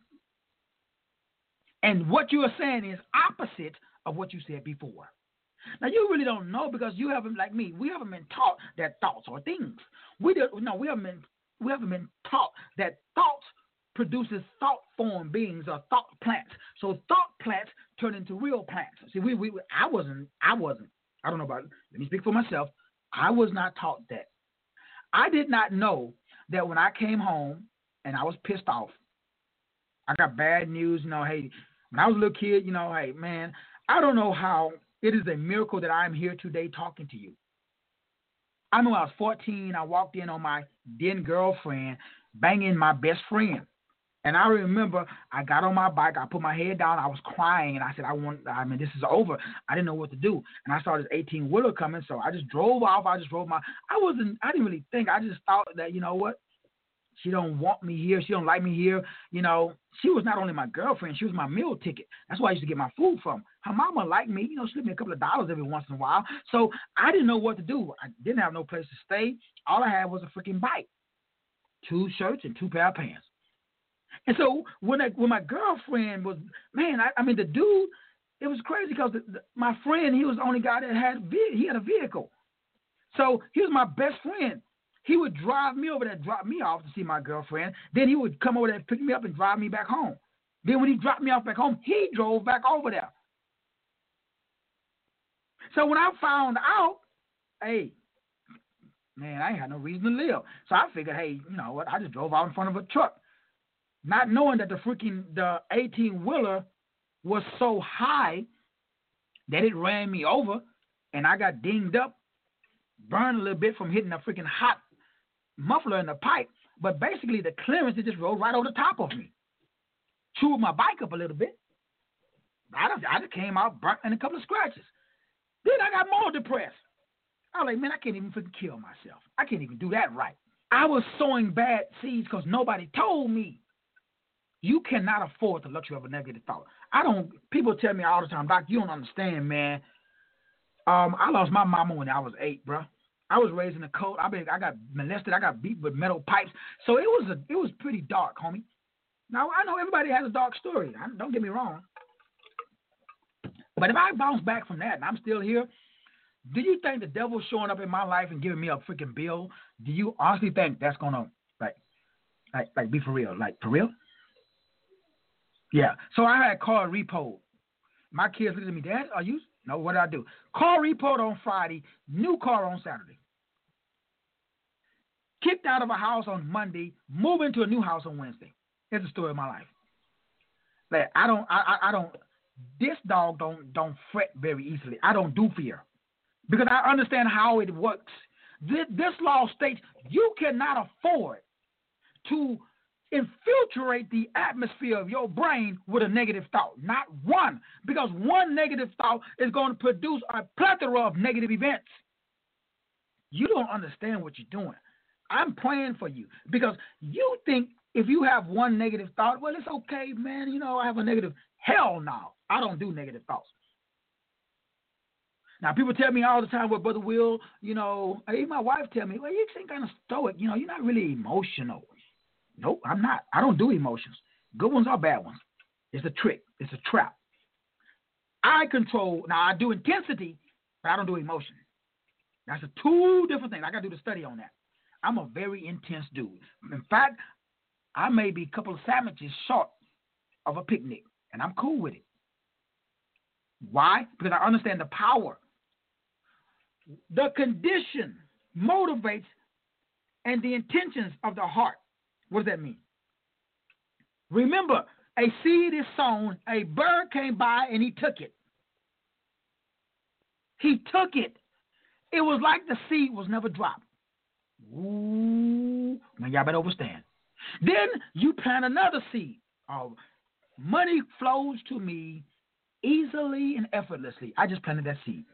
And what you are saying is opposite of what you said before. Now, you really don't know because you haven't, like me, we haven't been taught that thoughts are things. We don't, no, we haven't been, we haven't been taught that thoughts produces thought-form beings or thought plants. So thought plants turn into real plants. See, we, we, I wasn't, I wasn't, I don't know about, let me speak for myself. I was not taught that. I did not know that when I came home and I was pissed off, I got bad news, you know, hey, when I was a little kid, you know, hey, man, I don't know how it is a miracle that I'm here today talking to you. I know I was fourteen. I walked in on my then girlfriend banging my best friend. And I remember I got on my bike. I put my head down. I was crying. And I said, I want, I mean, this is over. I didn't know what to do. And I saw this eighteen-wheeler coming. So I just drove off. I just drove my, I wasn't, I didn't really think. I just thought that, you know what? She don't want me here. She don't like me here. You know, she was not only my girlfriend, she was my meal ticket. That's where I used to get my food from. Her mama liked me. You know, she gave me a couple of dollars every once in a while. So I didn't know what to do. I didn't have no place to stay. All I had was a freaking bike, two shirts and two pair of pants. And so when I, when my girlfriend was, man, I, I mean, the dude, it was crazy because the, the, my friend, he was the only guy that had, he had a vehicle. So he was my best friend. He would drive me over there, drop me off to see my girlfriend. Then he would come over there, pick me up, and drive me back home. Then when he dropped me off back home, he drove back over there. So when I found out, hey, man, I ain't had no reason to live. So I figured, hey, you know what? I just drove out in front of a truck, not knowing that the freaking the eighteen-wheeler was so high that it ran me over, and I got dinged up, burned a little bit from hitting a freaking hot muffler in the pipe, but basically the clearance, it just rolled right over the top of me. Chewed my bike up a little bit. I just, I just came out burnt and a couple of scratches. Then I got more depressed. I was like, man, I can't even freaking kill myself. I can't even do that right. I was sowing bad seeds because nobody told me. You cannot afford the luxury of a negative thought. I don't. People tell me all the time, Doc, you don't understand, man. Um, I lost my mama when I was eight, bro. I was raised in a cult. I been, I got molested. I got beat with metal pipes. So it was a, it was pretty dark, homie. Now I know everybody has a dark story. I, don't get me wrong. But if I bounce back from that and I'm still here, do you think the devil's showing up in my life and giving me a freaking bill? Do you honestly think that's gonna like, like, like be for real? Like for real? Yeah. So I had car repo. My kids looked at me, Dad, are you? No, what did I do? Car repo on Friday, new car on Saturday. Kicked out of a house on Monday, moving to a new house on Wednesday. It's the story of my life. Like I don't, I, I, I don't. This dog don't don't fret very easily. I don't do fear because I understand how it works. This, this law states you cannot afford to infiltrate the atmosphere of your brain with a negative thought. Not one, because one negative thought is going to produce a plethora of negative events. You don't understand what you're doing. I'm praying for you because you think if you have one negative thought, well, it's okay, man. You know, I have a negative. Hell no. I don't do negative thoughts. Now, people tell me all the time, well, Brother Will, you know, even my wife tell me, well, you seem kind of stoic. You know, you're not really emotional. Nope, I'm not. I don't do emotions. Good ones or bad ones. It's a trick. It's a trap. I control. Now, I do intensity, but I don't do emotion. That's a two different things. I got to do the study on that. I'm a very intense dude. In fact, I may be a couple of sandwiches short of a picnic, and I'm cool with it. Why? Because I understand the power. The condition motivates and the intentions of the heart. What does that mean? Remember, a seed is sown, a bird came by and he took it. He took it. It was like the seed was never dropped. Ooh, man, y'all better understand. Then you plant another seed. Oh, money flows to me easily and effortlessly. I just planted that seed.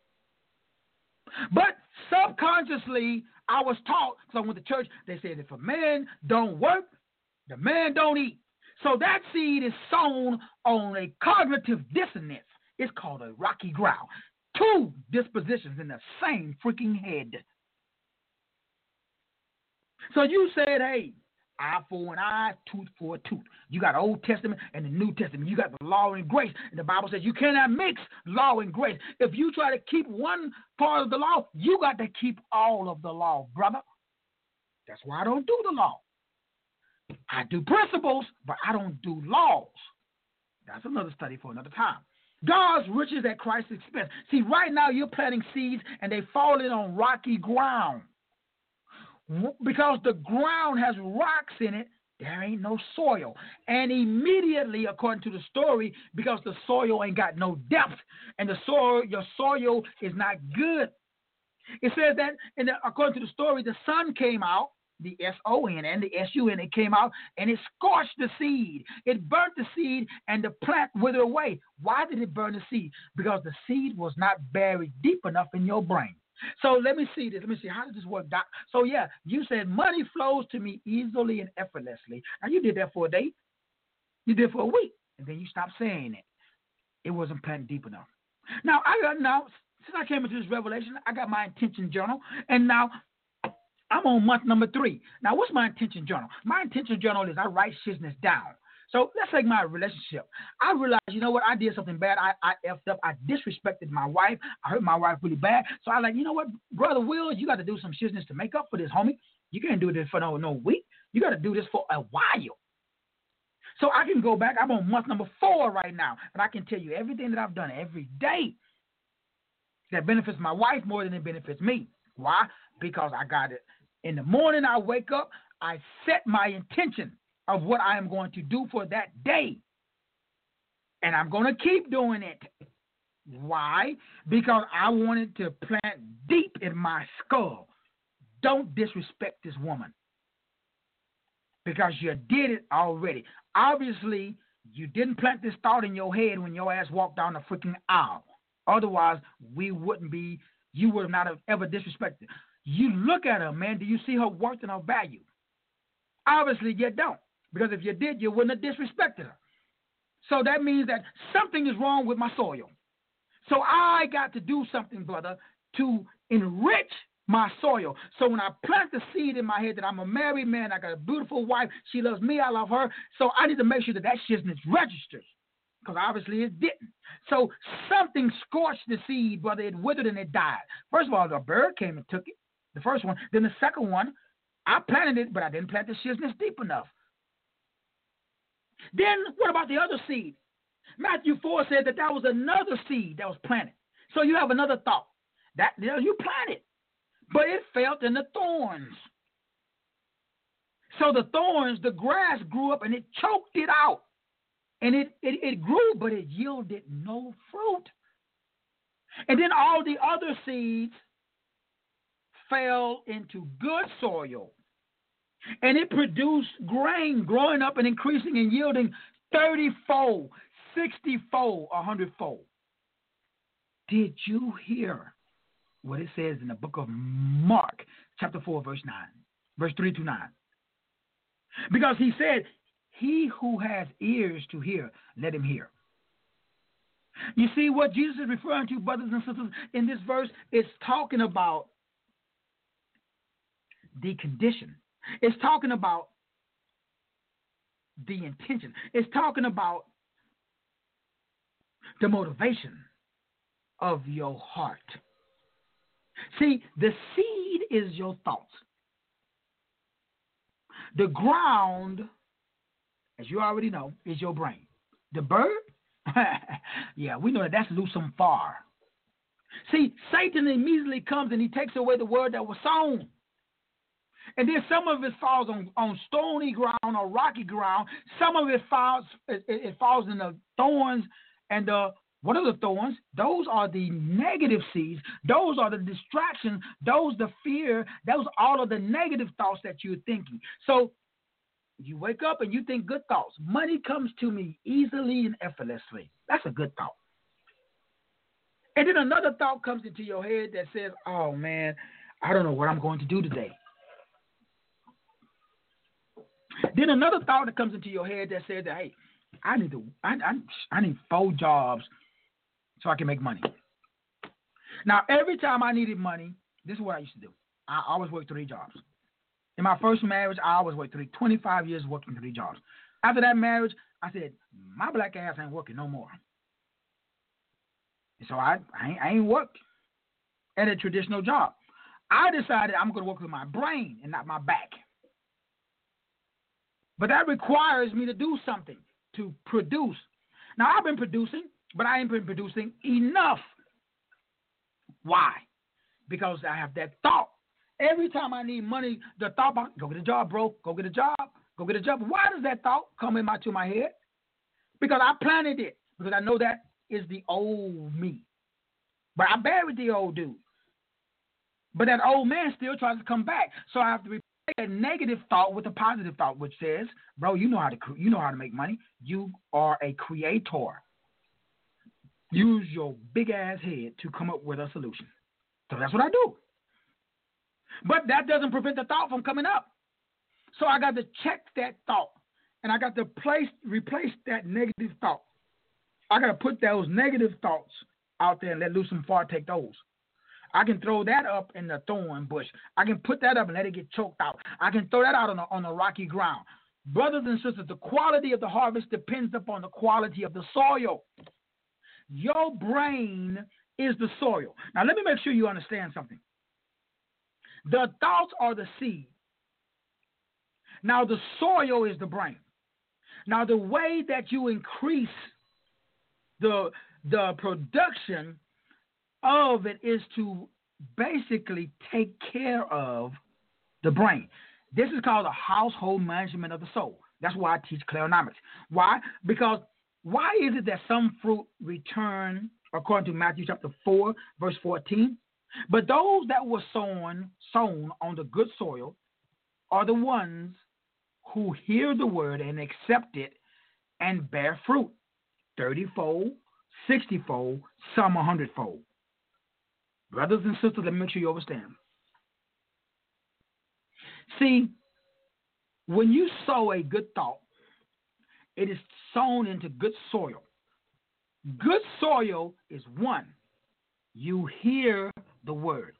But subconsciously, I was taught, because I went to church, they said if a man don't work, the man don't eat. So that seed is sown on a cognitive dissonance. It's called a rocky ground. Two dispositions in the same freaking head. So you said, hey, eye for an eye, tooth for a tooth. You got Old Testament and the New Testament. You got the law and grace. And the Bible says you cannot mix law and grace. If you try to keep one part of the law, you got to keep all of the law, brother. That's why I don't do the law. I do principles, but I don't do laws. That's another study for another time. God's riches at Christ's expense. See, right now you're planting seeds and they falling on rocky ground. Because the ground has rocks in it, there ain't no soil. And immediately, according to the story, because the soil ain't got no depth and the soil, your soil is not good. It says that, in the, according to the story, the sun came out, the S O N and the S U N, it came out and it scorched the seed. It burnt the seed and the plant withered away. Why did it burn the seed? Because the seed was not buried deep enough in your brain. So let me see this. Let me see. How does this work, Doc? So, yeah, you said money flows to me easily and effortlessly. Now, you did that for a day. You did it for a week. And then you stopped saying it. It wasn't planted deep enough. Now, I got now, since I came into this revelation, I got my intention journal. And now I'm on month number three. Now, what's my intention journal? My intention journal is I write shitness down. So let's take my relationship. I realized, you know what, I did something bad. I, I effed up. I disrespected my wife. I hurt my wife really bad. So I like, you know what, Brother Will, you got to do some shitness to make up for this, homie. You can't do this for no, no week. You got to do this for a while. So I can go back. I'm on month number four right now. And I can tell you everything that I've done every day that benefits my wife more than it benefits me. Why? Because I got it. In the morning I wake up, I set my intention of what I am going to do for that day. And I'm going to keep doing it. Why? Because I wanted to plant deep in my skull. Don't disrespect this woman. Because you did it already. Obviously, you didn't plant this thought in your head when your ass walked down the freaking aisle. Otherwise, we wouldn't be, you would not have ever disrespected. You look at her, man. Do you see her worth and her value? Obviously, you don't. Because if you did, you wouldn't have disrespected her. So that means that something is wrong with my soil. So I got to do something, brother, to enrich my soil. So when I plant the seed in my head that I'm a married man, I got a beautiful wife, she loves me, I love her, so I need to make sure that that shit is registered, because obviously it didn't. So something scorched the seed, brother. It withered and it died. First of all, the bird came and took it, the first one. Then the second one, I planted it, but I didn't plant the shizness deep enough. Then what about the other seed? Matthew four said that that was another seed that was planted. So you have another thought. That you know, you planted, but it fell in the thorns. So the thorns, the grass grew up and it choked it out. And it, it, it grew, but it yielded no fruit. And then all the other seeds fell into good soil. And it produced grain growing up and increasing and yielding thirty-fold, sixty-fold, one hundred-fold. Did you hear what it says in the book of Mark, chapter four, verse nine, verse three to nine? Because he said, he who has ears to hear, let him hear. You see what Jesus is referring to, brothers and sisters, in this verse is talking about the condition. It's talking about the intention. It's talking about the motivation of your heart. See, the seed is your thoughts. The ground, as you already know, is your brain. The bird, yeah, we know that that's Lucifer. See, Satan immediately comes and he takes away the word that was sown. And then some of it falls on, on stony ground or rocky ground. Some of it falls it, it falls in the thorns. And the what are the thorns? Those are the negative seeds. Those are the distractions. Those the fear. Those are all of the negative thoughts that you're thinking. So you wake up and you think good thoughts. Money comes to me easily and effortlessly. That's a good thought. And then another thought comes into your head that says, oh, man, I don't know what I'm going to do today. Then another thought that comes into your head that says that, hey, I need to, I, I, I need four jobs so I can make money. Now, every time I needed money, this is what I used to do. I always worked three jobs. In my first marriage, I always worked three, twenty-five years working three jobs. After that marriage, I said, my black ass ain't working no more. And so I, I, ain't, I ain't worked at a traditional job. I decided I'm going to work with my brain and not my back. But that requires me to do something, to produce. Now, I've been producing, but I ain't been producing enough. Why? Because I have that thought. Every time I need money, the thought about, go get a job, bro. Go get a job. Go get a job. Why does that thought come in my, to my head? Because I planted it. Because I know that is the old me. But I buried the old dude. But that old man still tries to come back. So I have to replace a negative thought with a positive thought, which says, bro, you know how to you know how to make money. You are a creator. Use your big ass head to come up with a solution. So that's what I do. But that doesn't prevent the thought from coming up. So I got to check that thought. And I got to place replace that negative thought. I got to put those negative thoughts out there and let Lucifer take those. I can throw that up in the thorn bush. I can put that up and let it get choked out. I can throw that out on the, on the rocky ground. Brothers and sisters, the quality of the harvest depends upon the quality of the soil. Your brain is the soil. Now, let me make sure you understand something. The thoughts are the seed. Now, the soil is the brain. Now, the way that you increase the, the production of it is to basically take care of the brain. This is called a household management of the soul. That's why I teach Kleonomics. Why? Because why is it that some fruit return, according to Matthew chapter four, verse fourteen, but those that were sown, sown on the good soil are the ones who hear the word and accept it and bear fruit, thirty-fold, sixty-fold, some one hundred-fold. Brothers and sisters, let me make sure you understand. See, when you sow a good thought It is sown into good soil. Good soil is one, you hear the word.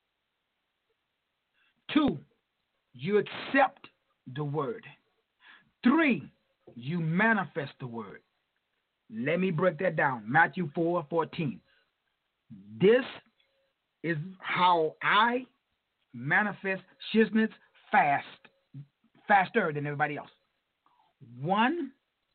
Two, you accept the word. Three, you manifest the word. Let me break that down. Matthew four fourteen. This is how I manifest shiznits fast, faster than everybody else. One,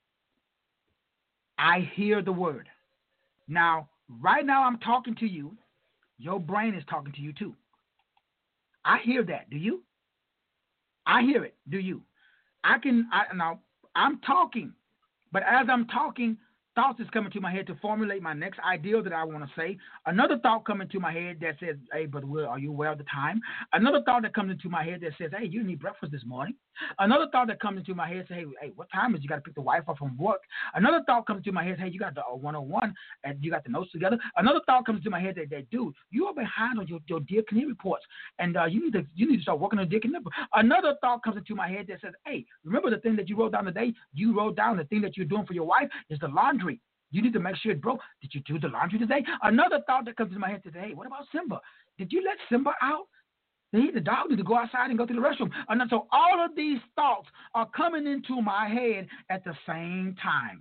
I hear the word. Now, right now I'm talking to you. Your brain is talking to you too. I hear that. Do you? I hear it. Do you? I can, I, now, I'm talking, but as I'm talking, thoughts is coming to my head to formulate my next ideal that I want to say. Another thought coming to my head that says, hey, Brother Will, are you aware of the time? Another thought that comes into my head that says, hey, you need breakfast this morning. Another thought that comes into my head says, hey, hey, what time is it? You got to pick the wife up from work. Another thought comes to my head, hey, you got the uh, one oh one and you got the notes together. Another thought comes to my head that, that dude, you are behind on your, your Dear Connect reports, and uh, you need to you need to start working on Dear Connect. Another thought comes into my head that says, hey, remember the thing that you wrote down today? You wrote down the thing that you're doing for your wife is the laundry. You need to make sure it broke. Did you do the laundry today? Another thought that comes to my head today, hey, what about Simba? Did you let Simba out? He, the dog need to go outside and go to the restroom. And so all of these thoughts are coming into my head at the same time.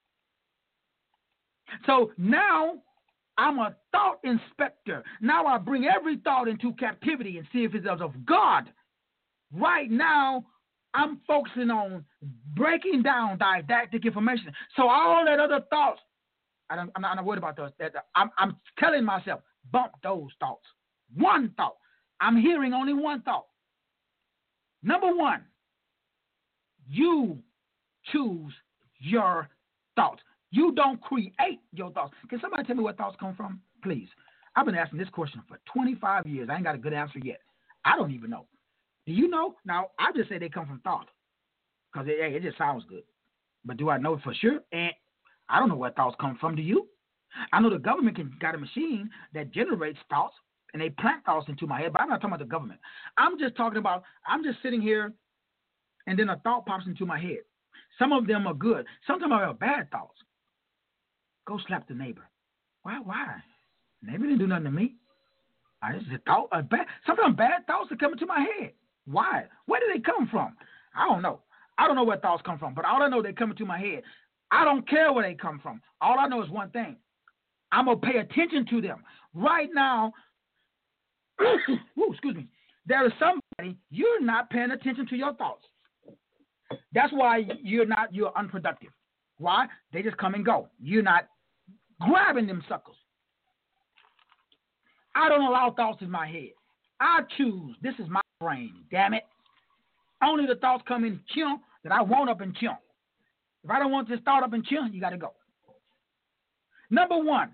So now I'm a thought inspector. Now I bring every thought into captivity and see if it's of God. Right now, I'm focusing on breaking down didactic information. So all that other thoughts, I don't, I'm, not, I'm not worried about those. That, I'm, I'm telling myself, bump those thoughts. One thought. I'm hearing only one thought. Number one, you choose your thoughts. You don't create your thoughts. Can somebody tell me where thoughts come from? Please. I've been asking this question for twenty-five years. I ain't got a good answer yet. I don't even know. Do you know? Now, I just say they come from thought because it, it just sounds good. But do I know for sure? And I don't know where thoughts come from. Do you? I know the government can got a machine that generates thoughts, and they plant thoughts into my head, but I'm not talking about the government. I'm just talking about, I'm just sitting here, and then a thought pops into my head. Some of them are good. Sometimes I have bad thoughts. Go slap the neighbor. Why? Why? Neighbor didn't do nothing to me. I just thought, a bad, sometimes bad thoughts are coming to my head. Why? Where do they come from? I don't know. I don't know where thoughts come from, but all I know, they come into my head. I don't care where they come from. All I know is one thing. I'm going to pay attention to them. Right now, ooh, excuse me, there is somebody, you're not paying attention to your thoughts. That's why you're not, you're unproductive. Why? They just come and go. You're not grabbing them suckers. I don't allow thoughts in my head. I choose. This is my brain, damn it. Only the thoughts come in chill that I want up in chill. If I don't want this thought up in chill, you got to go. Number one,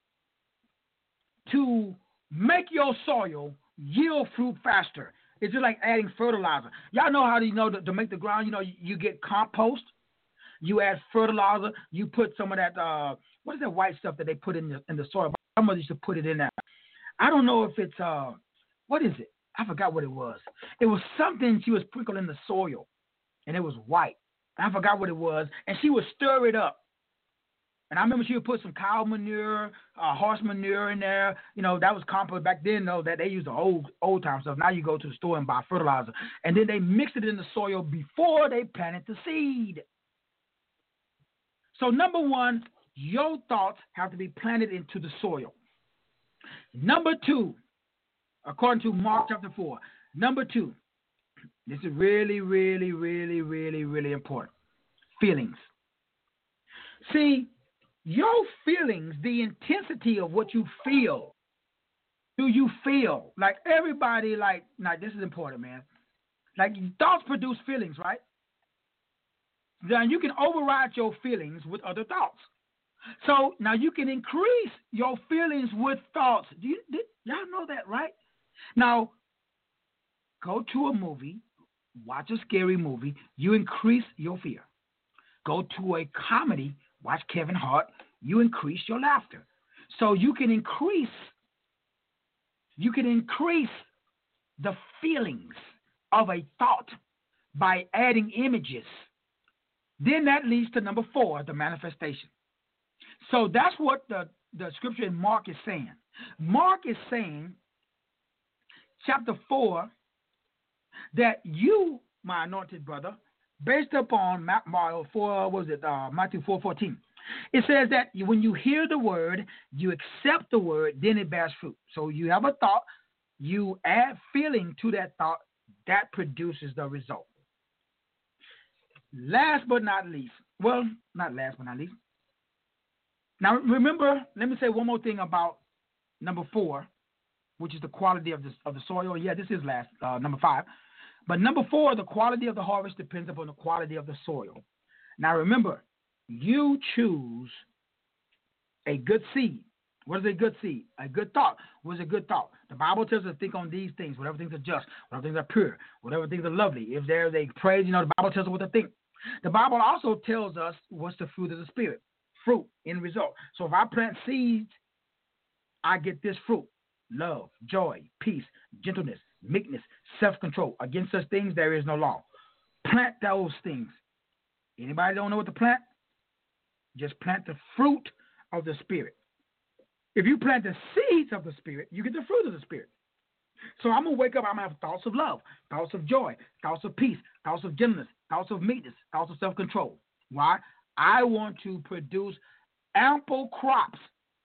to make your soil yield fruit faster. It's just like adding fertilizer. Y'all know how do you know to, to make the ground, you know, you, you get compost, you add fertilizer, you put some of that, uh, what is that white stuff that they put in the, in the soil? Somebody used to put it in there. I don't know if it's, uh, what is it? I forgot what it was. It was something she was sprinkling in the soil, and it was white. I forgot what it was, and she would stir it up. And I remember she would put some cow manure, uh, horse manure in there. You know, that was compost back then, though, that they used the old old time stuff. Now you go to the store and buy fertilizer. And then they mixed it in the soil before they planted the seed. So number one, your thoughts have to be planted into the soil. Number two, according to Mark chapter four, number two, this is really, really, really, really, really important. Feelings. See, your feelings, the intensity of what you feel, do you feel? Like everybody, like, now this is important, man. Like thoughts produce feelings, right? Then you can override your feelings with other thoughts. So now you can increase your feelings with thoughts. Do you, did, y'all know that, right? Now, go to a movie, watch a scary movie, you increase your fear. Go to a comedy, watch Kevin Hart, you increase your laughter. So you can increase, you can increase the feelings of a thought by adding images Then that leads to number four, the manifestation. So that's what the, the scripture in Mark is saying. Mark is saying, chapter four, that you, my anointed brother, based upon Matthew four, was it uh, Matthew four fourteen, it says that when you hear the word, you accept the word, then it bears fruit. So you have a thought, you add feeling to that thought, that produces the result. Last but not least, well, not last but not least. Now remember, let me say one more thing about number four, which is the quality of the of the soil. Yeah, this is last uh, number five. But number four, the quality of the harvest depends upon the quality of the soil. Now remember, you choose a good seed. What is a good seed? A good thought. What is a good thought? The Bible tells us to think on these things, whatever things are just, whatever things are pure, whatever things are lovely. If there is a praise, you know, the Bible tells us what to think. The Bible also tells us what's the fruit of the Spirit. Fruit, in result. So if I plant seeds, I get this fruit. Love, joy, peace, gentleness, meekness, self-control. Against such things there is no law. Plant those things. Anybody don't know what to plant? Just plant the fruit of the Spirit. If you plant the seeds of the Spirit, you get the fruit of the Spirit. So I'm going to wake up, I'm going to have thoughts of love, thoughts of joy, thoughts of peace, thoughts of gentleness, thoughts of meekness, thoughts of self-control. Why? I want to produce ample crops.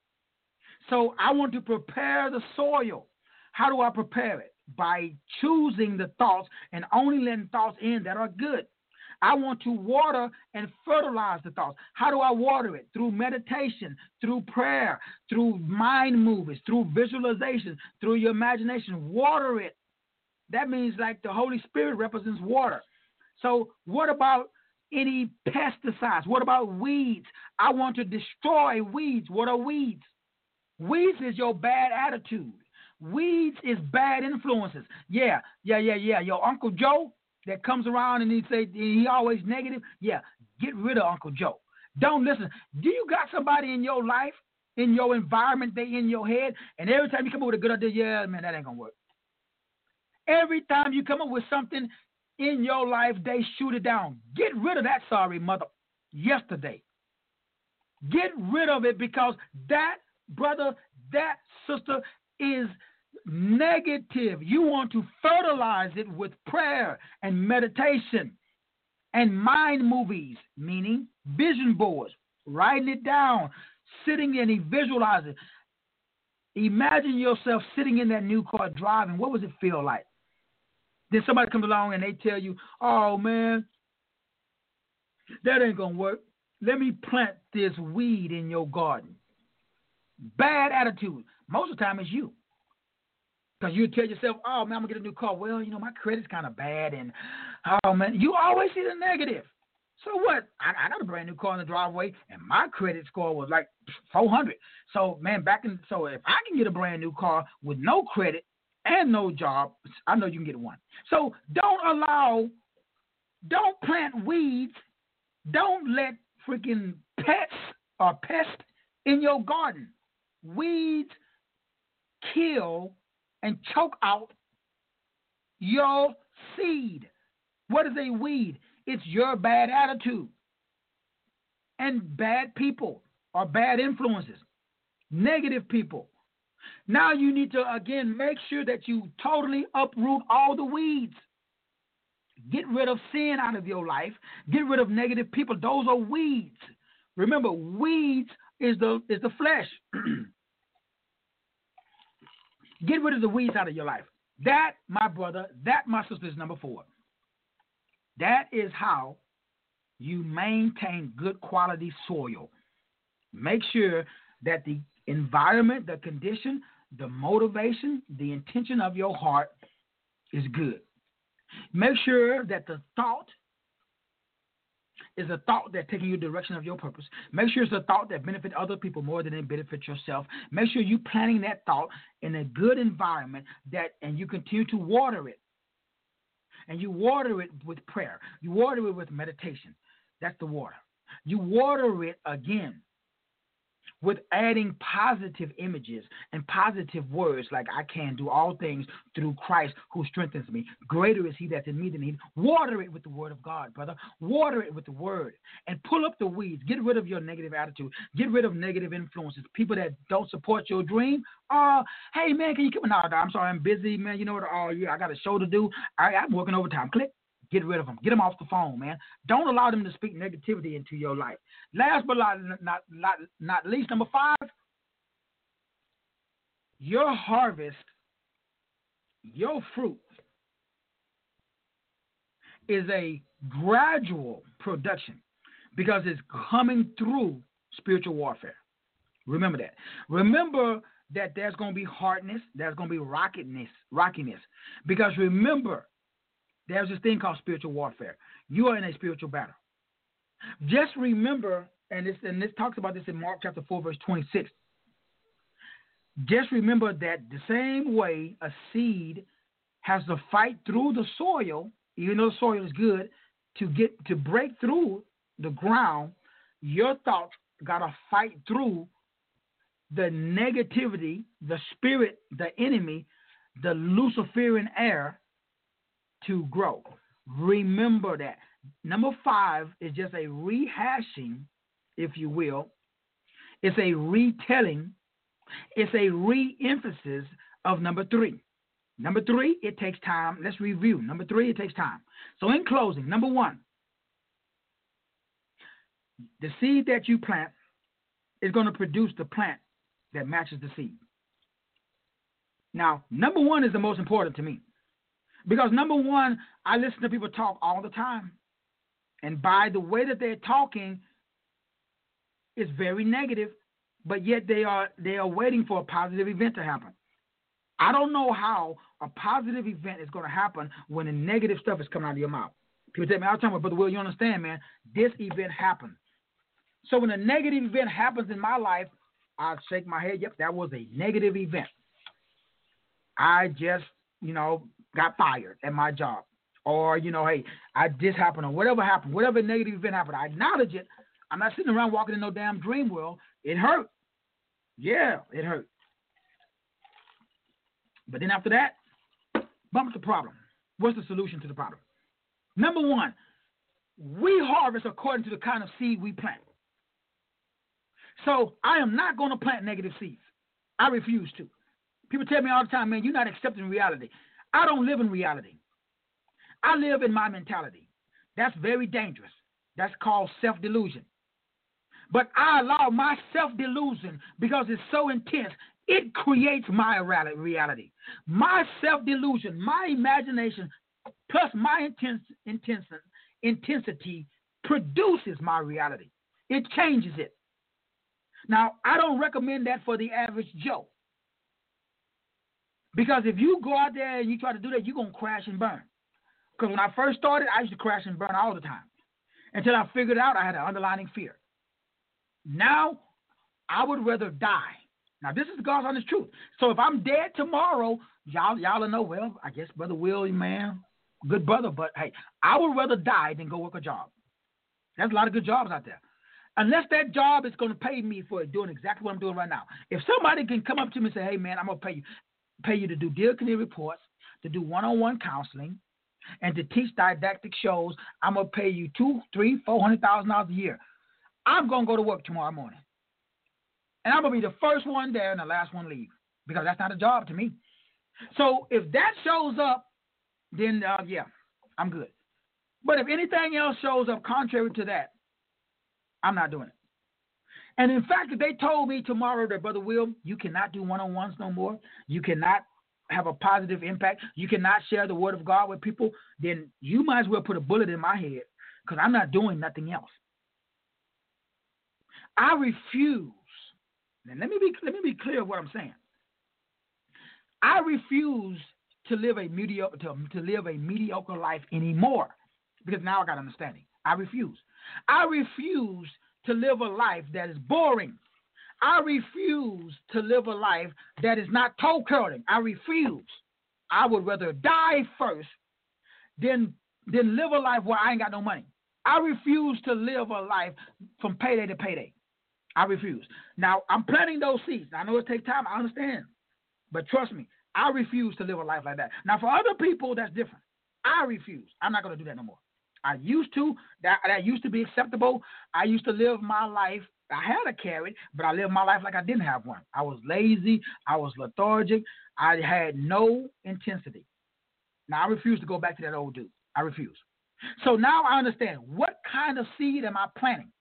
So I want to prepare the soil. How do I prepare it? By choosing the thoughts and only letting thoughts in that are good. I want to water and fertilize the thoughts. How do I water it? Through meditation, through prayer, through mind movies, through visualization, through your imagination. Water it. That means like the Holy Spirit represents water. So what about any pesticides? What about weeds? I want to destroy weeds. What are weeds? Weeds is your bad attitude. Weeds is bad influences. Yeah, yeah, yeah, yeah. Your Uncle Joe that comes around and he say he always negative. Yeah, get rid of Uncle Joe. Don't listen. Do you got somebody in your life, in your environment, they in your head, and every time you come up with a good idea, yeah, man, that ain't gonna work. Every time you come up with something in your life, they shoot it down. Get rid of that sorry mother yesterday. Get rid of it because that brother, that sister is negative. You want to fertilize it with prayer and meditation and mind movies, meaning vision boards, writing it down, sitting and visualizing. Imagine yourself sitting in that new car driving. What would it feel like? Then somebody comes along and they tell you, oh, man, that ain't going to work. Let me plant this weed in your garden. Bad attitude. Most of the time it's you. Because you tell yourself, oh, man, I'm going to get a new car. Well, you know, my credit's kind of bad. And, oh, man, you always see the negative. So what? I, I got a brand new car in the driveway, and my credit score was like four hundred. So, man, back in, so if I can get a brand new car with no credit and no job, I know you can get one. So don't allow, don't plant weeds. Don't let freaking pets or pests in your garden. Weeds kill and choke out your seed. What is a weed? It's your bad attitude and bad people or bad influences, negative people. Now you need to, again, make sure that you totally uproot all the weeds. Get rid of sin out of your life. Get rid of negative people. Those are weeds. Remember, weeds is the is the flesh. Get rid of the weeds out of your life. That, my brother, that, my sister, is number four. That is how you maintain good quality soil. Make sure that the environment, the condition, the motivation, the intention of your heart is good. Make sure that the thought is a thought that's taking you in the direction of your purpose. Make sure it's a thought that benefits other people more than it benefits yourself. Make sure you're planting that thought in a good environment that, and you continue to water it. And you water it with prayer. You water it with meditation. That's the water. You water it again with adding positive images and positive words like I can do all things through Christ who strengthens me. Greater is he that's in me than he. Water it with the word of God, brother. Water it with the word and pull up the weeds. Get rid of your negative attitude. Get rid of negative influences. People that don't support your dream. Uh, hey, man, can you come? No, I'm sorry, I'm busy, man. You know what? Oh, yeah, I got a show to do. I, I'm working overtime. Click. Get rid of them. Get them off the phone, man. Don't allow them to speak negativity into your life. Last but not, not, not, not least, number five, your harvest, your fruit is a gradual production because it's coming through spiritual warfare. Remember that. Remember that there's going to be hardness, there's going to be rockiness, rockiness. Because remember, there's this thing called spiritual warfare. You are in a spiritual battle. Just remember, and this and this talks about this in Mark chapter four, verse twenty-six. Just remember that the same way a seed has to fight through the soil, even though the soil is good, to get to break through the ground, your thoughts gotta fight through the negativity, the spirit, the enemy, the Luciferian air, to grow. Remember that. Number five is just a rehashing, if you will. It's a retelling. It's a re-emphasis of number three. Number three, it takes time. Let's review. Number three, it takes time. So in closing, number one, the seed that you plant is going to produce the plant that matches the seed. Now, number one is the most important to me. Because number one, I listen to people talk all the time. And by the way that they're talking, it's very negative, but yet they are they are waiting for a positive event to happen. I don't know how a positive event is going to happen when the negative stuff is coming out of your mouth. People tell me all the time, Brother Will, you understand, man, this event happened. So when a negative event happens in my life, I shake my head, yep, that was a negative event. I just, you know, got fired at my job, or, you know, hey, I this happened, or whatever happened, whatever negative event happened, I acknowledge it. I'm not sitting around walking in no damn dream world. It hurt. Yeah, it hurt. But then after that, bump the problem. What's the solution to the problem? Number one, we harvest according to the kind of seed we plant. So I am not going to plant negative seeds. I refuse to. People tell me all the time, man, you're not accepting reality. I don't live in reality. I live in my mentality. That's very dangerous. That's called self-delusion. But I allow my self-delusion, because it's so intense, it creates my reality. My self-delusion, my imagination, plus my intense, intense, intensity produces my reality. It changes it. Now, I don't recommend that for the average Joe. Because if you go out there and you try to do that, you're going to crash and burn. Because when I first started, I used to crash and burn all the time. Until I figured out I had an underlying fear. Now, I would rather die. Now, this is God's honest truth. So if I'm dead tomorrow, y'all y'all will know, well, I guess Brother Will, man, good brother, but hey, I would rather die than go work a job. There's a lot of good jobs out there. Unless that job is going to pay me for doing exactly what I'm doing right now. If somebody can come up to me and say, hey, man, I'm going to pay you, pay you to do deal committee reports, to do one-on-one counseling, and to teach didactic shows, I'm going to pay you two, three, four hundred thousand dollars a year. I'm going to go to work tomorrow morning. And I'm going to be the first one there and the last one leave, because that's not a job to me. So if that shows up, then, uh, yeah, I'm good. But if anything else shows up contrary to that, I'm not doing it. And in fact, if they told me tomorrow that, Brother Will, you cannot do one-on-ones no more, you cannot have a positive impact, you cannot share the word of God with people, then you might as well put a bullet in my head, because I'm not doing nothing else. I refuse. And let me be let me be clear what I'm saying. I refuse to live a mediocre to, to live a mediocre life anymore, because now I got understanding. I refuse. I refuse to live a life that is boring. I refuse to live a life that is not toe curling. I refuse. I would rather die first than than live a life where I ain't got no money. I refuse to live a life from payday to payday. I refuse. Now, I'm planting those seeds. I know it takes time. I understand. But trust me, I refuse to live a life like that. Now, for other people, that's different. I refuse. I'm not going to do that no more. I used to. That, that used to be acceptable. I used to live my life. I had a carrot, but I lived my life like I didn't have one. I was lazy. I was lethargic. I had no intensity. Now, I refuse to go back to that old dude. I refuse. So now I understand, what kind of seed am I planting?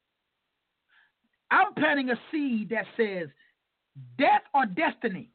I'm planting a seed that says death or destiny.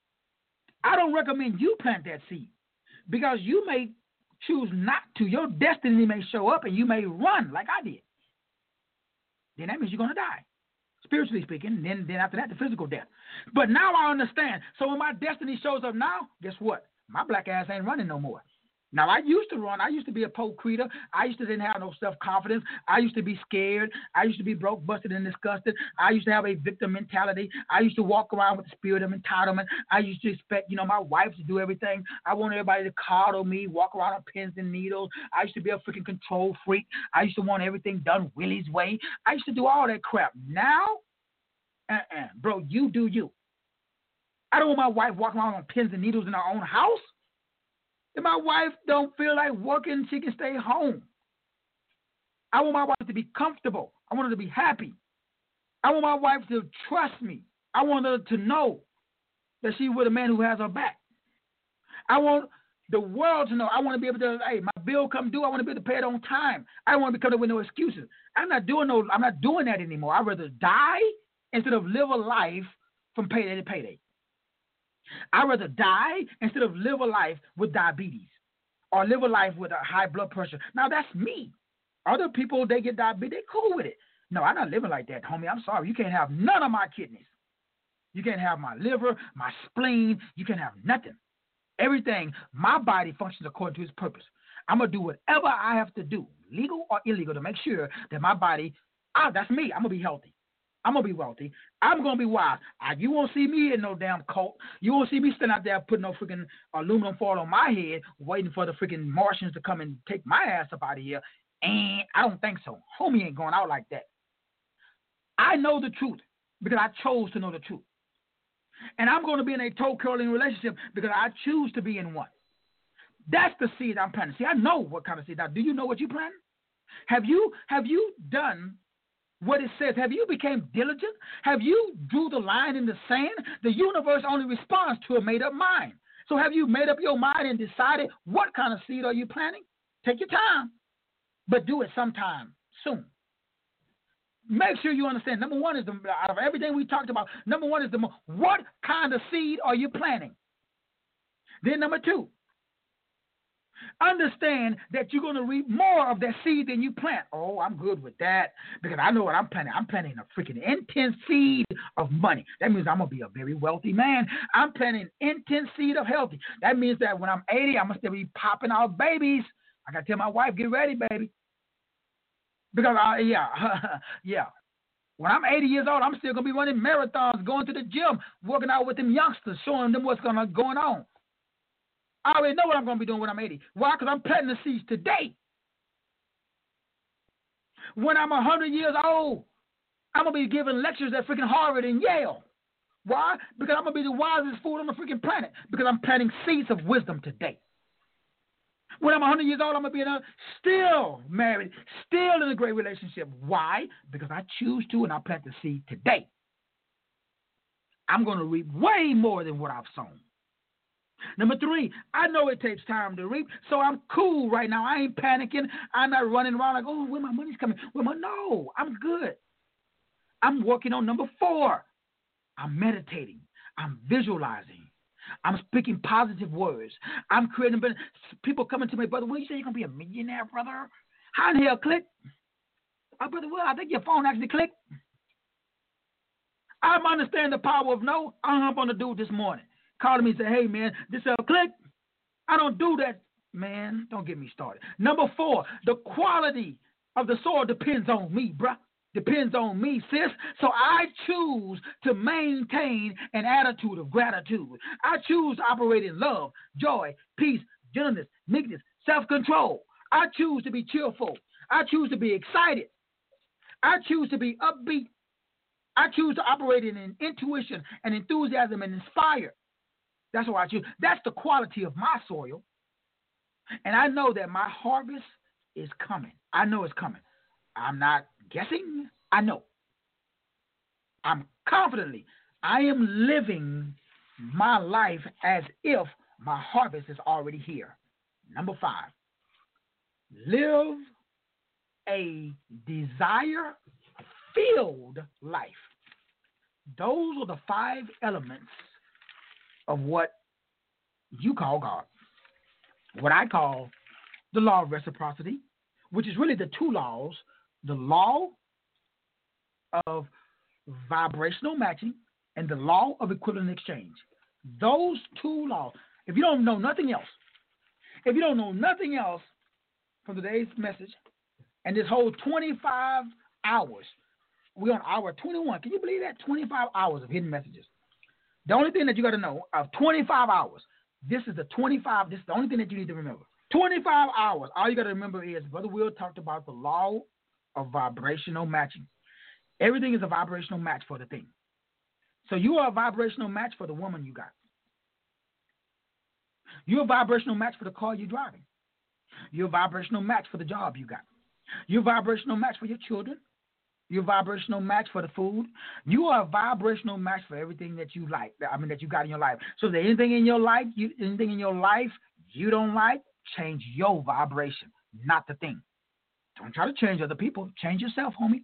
I don't recommend you plant that seed because you may choose not to. Your destiny may show up and you may run like I did. Then that means you're going to die, spiritually speaking. Then, then after that, the physical death. But now I understand. So when my destiny shows up now, guess what? My black ass ain't running no more. Now, I used to run. I used to be a poke creator. I used to didn't have no self-confidence. I used to be scared. I used to be broke, busted, and disgusted. I used to have a victim mentality. I used to walk around with the spirit of entitlement. I used to expect, you know, my wife to do everything. I wanted everybody to coddle me, walk around on pins and needles. I used to be a freaking control freak. I used to want everything done Willie's way. I used to do all that crap. Now, uh-uh, bro, you do you. I don't want my wife walking around on pins and needles in her own house. If my wife don't feel like working, she can stay home. I want my wife to be comfortable. I want her to be happy. I want my wife to trust me. I want her to know that she's with a man who has her back. I want the world to know. I want to be able to, hey, my bill come due. I want to be able to pay it on time. I don't want to be coming with no excuses. I'm not doing no. I'm not doing that anymore. I'd rather die instead of live a life from payday to payday. I'd rather die instead of live a life with diabetes or live a life with a high blood pressure. Now, that's me. Other people, they get diabetes, they're cool with it. No, I'm not living like that, homie. I'm sorry. You can't have none of my kidneys. You can't have my liver, my spleen. You can't have nothing. Everything, my body functions according to its purpose. I'm going to do whatever I have to do, legal or illegal, to make sure that my body, ah, that's me. I'm going to be healthy. I'm going to be wealthy. I'm going to be wise. I, you won't see me in no damn cult. You won't see me standing out there putting no freaking aluminum foil on my head, waiting for the freaking Martians to come and take my ass up out of here. And I don't think so. Homie ain't going out like that. I know the truth because I chose to know the truth. And I'm going to be in a toe-curling relationship because I choose to be in one. That's the seed I'm planting. See, I know what kind of seed. Now, do you know what you planted? Have you, have you done what it says? Have you become diligent? Have you drew the line in the sand? The universe only responds to a made-up mind. So have you made up your mind and decided what kind of seed are you planting? Take your time, but do it sometime soon. Make sure you understand. Number one is the, out of everything we talked about, number one is the what kind of seed are you planting? Then number two, understand that you're going to reap more of that seed than you plant. Oh, I'm good with that because I know what I'm planting. I'm planting a freaking intense seed of money. That means I'm going to be a very wealthy man. I'm planting intense seed of healthy. That means that when I'm eighty, I'm going to still be popping out babies. I got to tell my wife, get ready, baby. Because, I, yeah, yeah. When I'm eighty years old, I'm still going to be running marathons, going to the gym, working out with them youngsters, showing them what's gonna, going on. I already know what I'm going to be doing when I'm eighty. Why? Because I'm planting the seeds today. When I'm one hundred years old, I'm going to be giving lectures at freaking Harvard and Yale. Why? Because I'm going to be the wisest fool on the freaking planet. Because I'm planting seeds of wisdom today. When I'm one hundred years old, I'm going to be in a, still married, still in a great relationship. Why? Because I choose to and I plant the seed today. I'm going to reap way more than what I've sown. Number three, I know it takes time to reap, so I'm cool right now. I ain't panicking. I'm not running around like, oh, where my money's coming? Where my, no, I'm good. I'm working on number four. I'm meditating. I'm visualizing. I'm speaking positive words. I'm creating people coming to me, brother, when you say you're going to be a millionaire, brother? How in the hell click? Oh, brother, well, I think your phone actually clicked. I'm understanding the power of no. I hung up on the dude this morning. Called me and said, hey, man, this uh, click. I don't do that. Man, don't get me started. Number four, the quality of the soil depends on me, bruh. Depends on me, sis. So I choose to maintain an attitude of gratitude. I choose to operate in love, joy, peace, gentleness, meekness, self-control. I choose to be cheerful. I choose to be excited. I choose to be upbeat. I choose to operate in, in intuition and enthusiasm and inspire. That's what I choose. That's the quality of my soil. And I know that my harvest is coming. I know it's coming. I'm not guessing. I know. I'm confidently. I am living my life as if my harvest is already here. Number five, live a desire-filled life. Those are the five elements of what you call God. What I call the law of reciprocity, which is really the two laws, the law of vibrational matching and the law of equivalent exchange. Those two laws, if you don't know nothing else, if you don't know nothing else from today's message and this whole twenty-five hours, we're on hour twenty-one. Can you believe that? twenty-five hours of hidden messages. The only thing that you got to know of twenty-five hours, this is the twenty-five, this is the only thing that you need to remember. twenty-five hours, all you got to remember is Brother Will talked about the law of vibrational matching. Everything is a vibrational match for the thing. So you are a vibrational match for the woman you got. You're a vibrational match for the car you're driving. You're a vibrational match for the job you got. You're a vibrational match for your children. You're a vibrational match for the food. You are a vibrational match for everything that you like. I mean, that you got in your life. So if there's anything in your life, you, anything in your life you don't like, change your vibration, not the thing. Don't try to change other people. Change yourself, homie.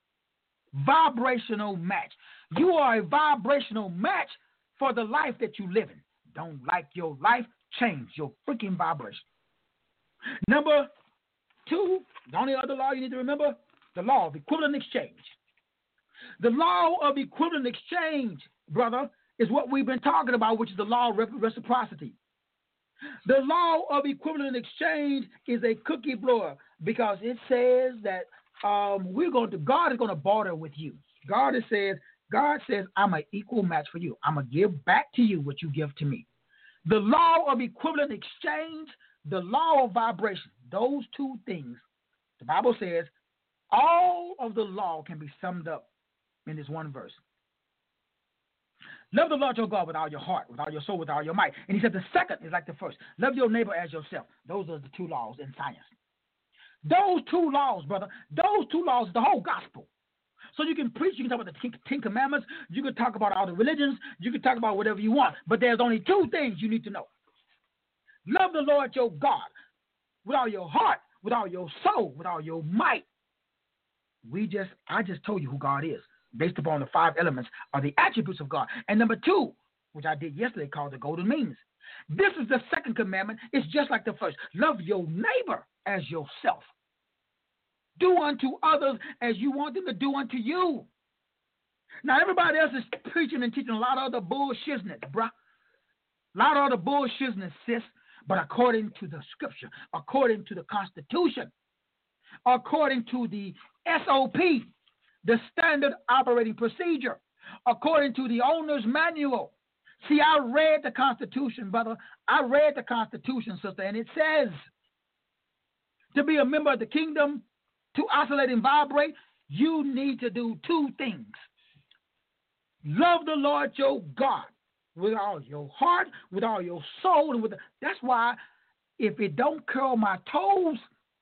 Vibrational match. You are a vibrational match for the life that you live in. Don't like your life, change your freaking vibration. Number two, the only other law you need to remember, the law of equivalent exchange. The law of equivalent exchange, brother, is what we've been talking about, which is the law of reciprocity. The law of equivalent exchange is a cookie blower because it says that um, we're going to, God is going to barter with you. God is says, God says, I'm an equal match for you. I'm going to give back to you what you give to me. The law of equivalent exchange, the law of vibration, those two things, the Bible says, all of the law can be summed up in this one verse. Love the Lord your God with all your heart, with all your soul, with all your might. And he said the second is like the first. Love your neighbor as yourself. Those are the two laws in science. Those two laws, brother, those two laws is the whole gospel. So you can preach, you can talk about the Ten Commandments, you can talk about all the religions, you can talk about whatever you want, but there's only two things you need to know. Love the Lord your God with all your heart, with all your soul, with all your might. We just, I just told you who God is, based upon the five elements of the attributes of God. And number two, which I did yesterday, called the golden means. This is the second commandment. It's just like the first. Love your neighbor as yourself. Do unto others as you want them to do unto you. Now, everybody else is preaching and teaching a lot of other bullshitness, bruh. A lot of other bullshitness, sis. But according to the scripture, according to the Constitution, according to the S O P, the standard operating procedure, according to the owner's manual. See, I read the Constitution, brother. I read the Constitution, sister, and it says to be a member of the kingdom, to oscillate and vibrate, you need to do two things. Love the Lord your God with all your heart, with all your soul, and with the, that's why if it don't curl my toes,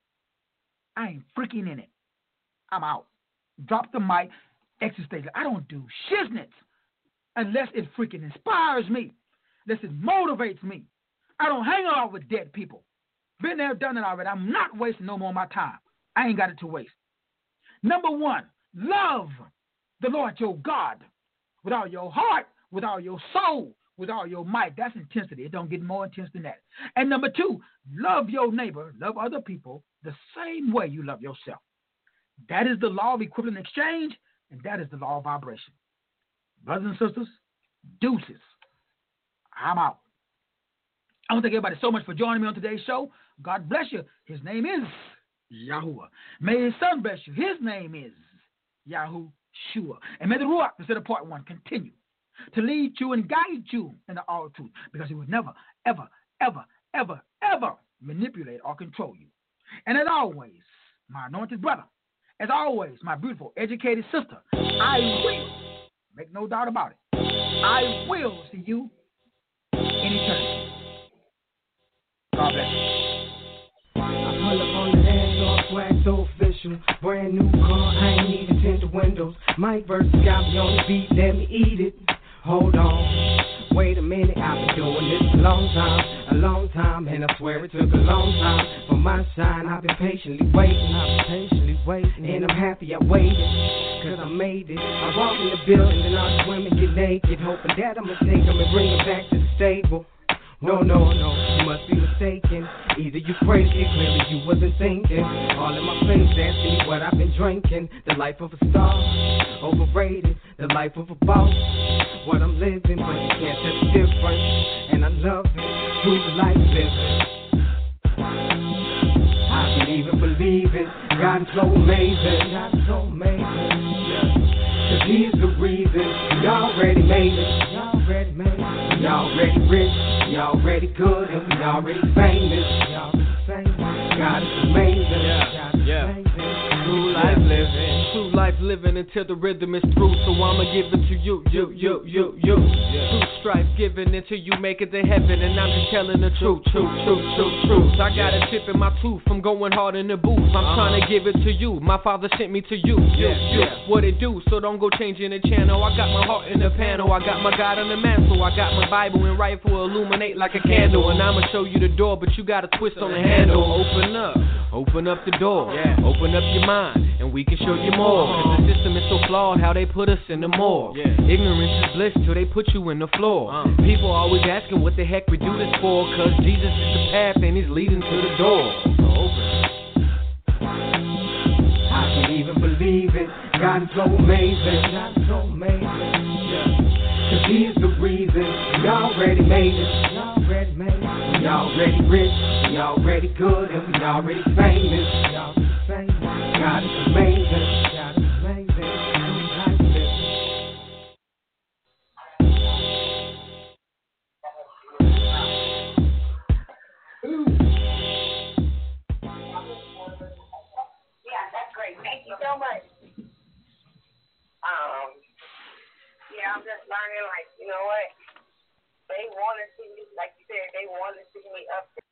I ain't freaking in it. I'm out. Drop the mic, exit stage. I don't do shiznits unless it freaking inspires me, unless it motivates me. I don't hang out with dead people. Been there, done it already. I'm not wasting no more of my time. I ain't got it to waste. Number one, love the Lord your God with all your heart, with all your soul, with all your might. That's intensity. It don't get more intense than that. And number two, love your neighbor, love other people the same way you love yourself. That is the law of equivalent exchange, and that is the law of vibration. Brothers and sisters, deuces. I'm out. I want to thank everybody so much for joining me on today's show. God bless you. His name is Yahuwah. May his son bless you. His name is Yahushua. And may the Ruach, instead of part one, continue to lead you and guide you in the all truth, because he would never, ever, ever, ever, ever manipulate or control you. And as always, my anointed brother As always, my beautiful, educated sister, I will, make no doubt about it, I will see you in eternity. God bless you. I pull up on the dance floor, swag so official. Brand new car, I ain't even tint the windows. Mike versus got me on the beat, let me eat it. Hold on, wait a minute, I've been doing this a long time, a long time, and I swear it took a long time for my shine. I've been patiently waiting, I've been patiently waiting, and I'm happy I waited, cause I made it. I walk in the building and all the women get naked, hoping that I'ma take them and bring them back to the stable. No, no, no, you must be mistaken. Either you crazy, clearly you wasn't thinking. All in my face asking me what I've been drinking. The life of a star, overrated. The life of a boss, what I'm living, but you can't tell the difference. And I love it, true life living. I can't even believe it, God is so amazing. God is so amazing, yeah. Cause he's the reason, we already made it. We already made it. We already rich, we already good, and we already famous. We already famous. God is amazing, yeah. God is yeah. amazing. True life living, true life living until the rhythm is through. So I'ma give it to you, you, you, you, you. Yeah. True strife given until you make it to heaven, and I'm just telling the truth, truth, truth, truth, truth. I got a tip in my tooth from going hard in the booth. I'm uh-huh. trying to give it to you. My father sent me to you. Yeah, yeah. What it do? So don't go changing the channel. I got my heart in the panel. I got my God on the mantle. I got my Bible and rifle illuminate like a candle, and I'ma show you the door, but you gotta twist on the handle. Open up, open up the door, yeah. Open up your mind, and we can show you more. Cause the system is so flawed, how they put us in the morgue. Yeah. Ignorance is bliss till they put you in the floor. Uh. People always asking what the heck we do this for, cause Jesus is the path and he's leading to the door. So open. I can't even believe it, God is so amazing. God is so amazing, yeah. Cause he's the reason, we already made it. We already made it. We already rich, we already good, and we already famous. We already famous. God is amazing, God is amazing. Life living. Yeah, that's great. Thank you so much. Um, yeah, I'm just learning, like, you know what? They want to see me, like you said, they want to see me up there.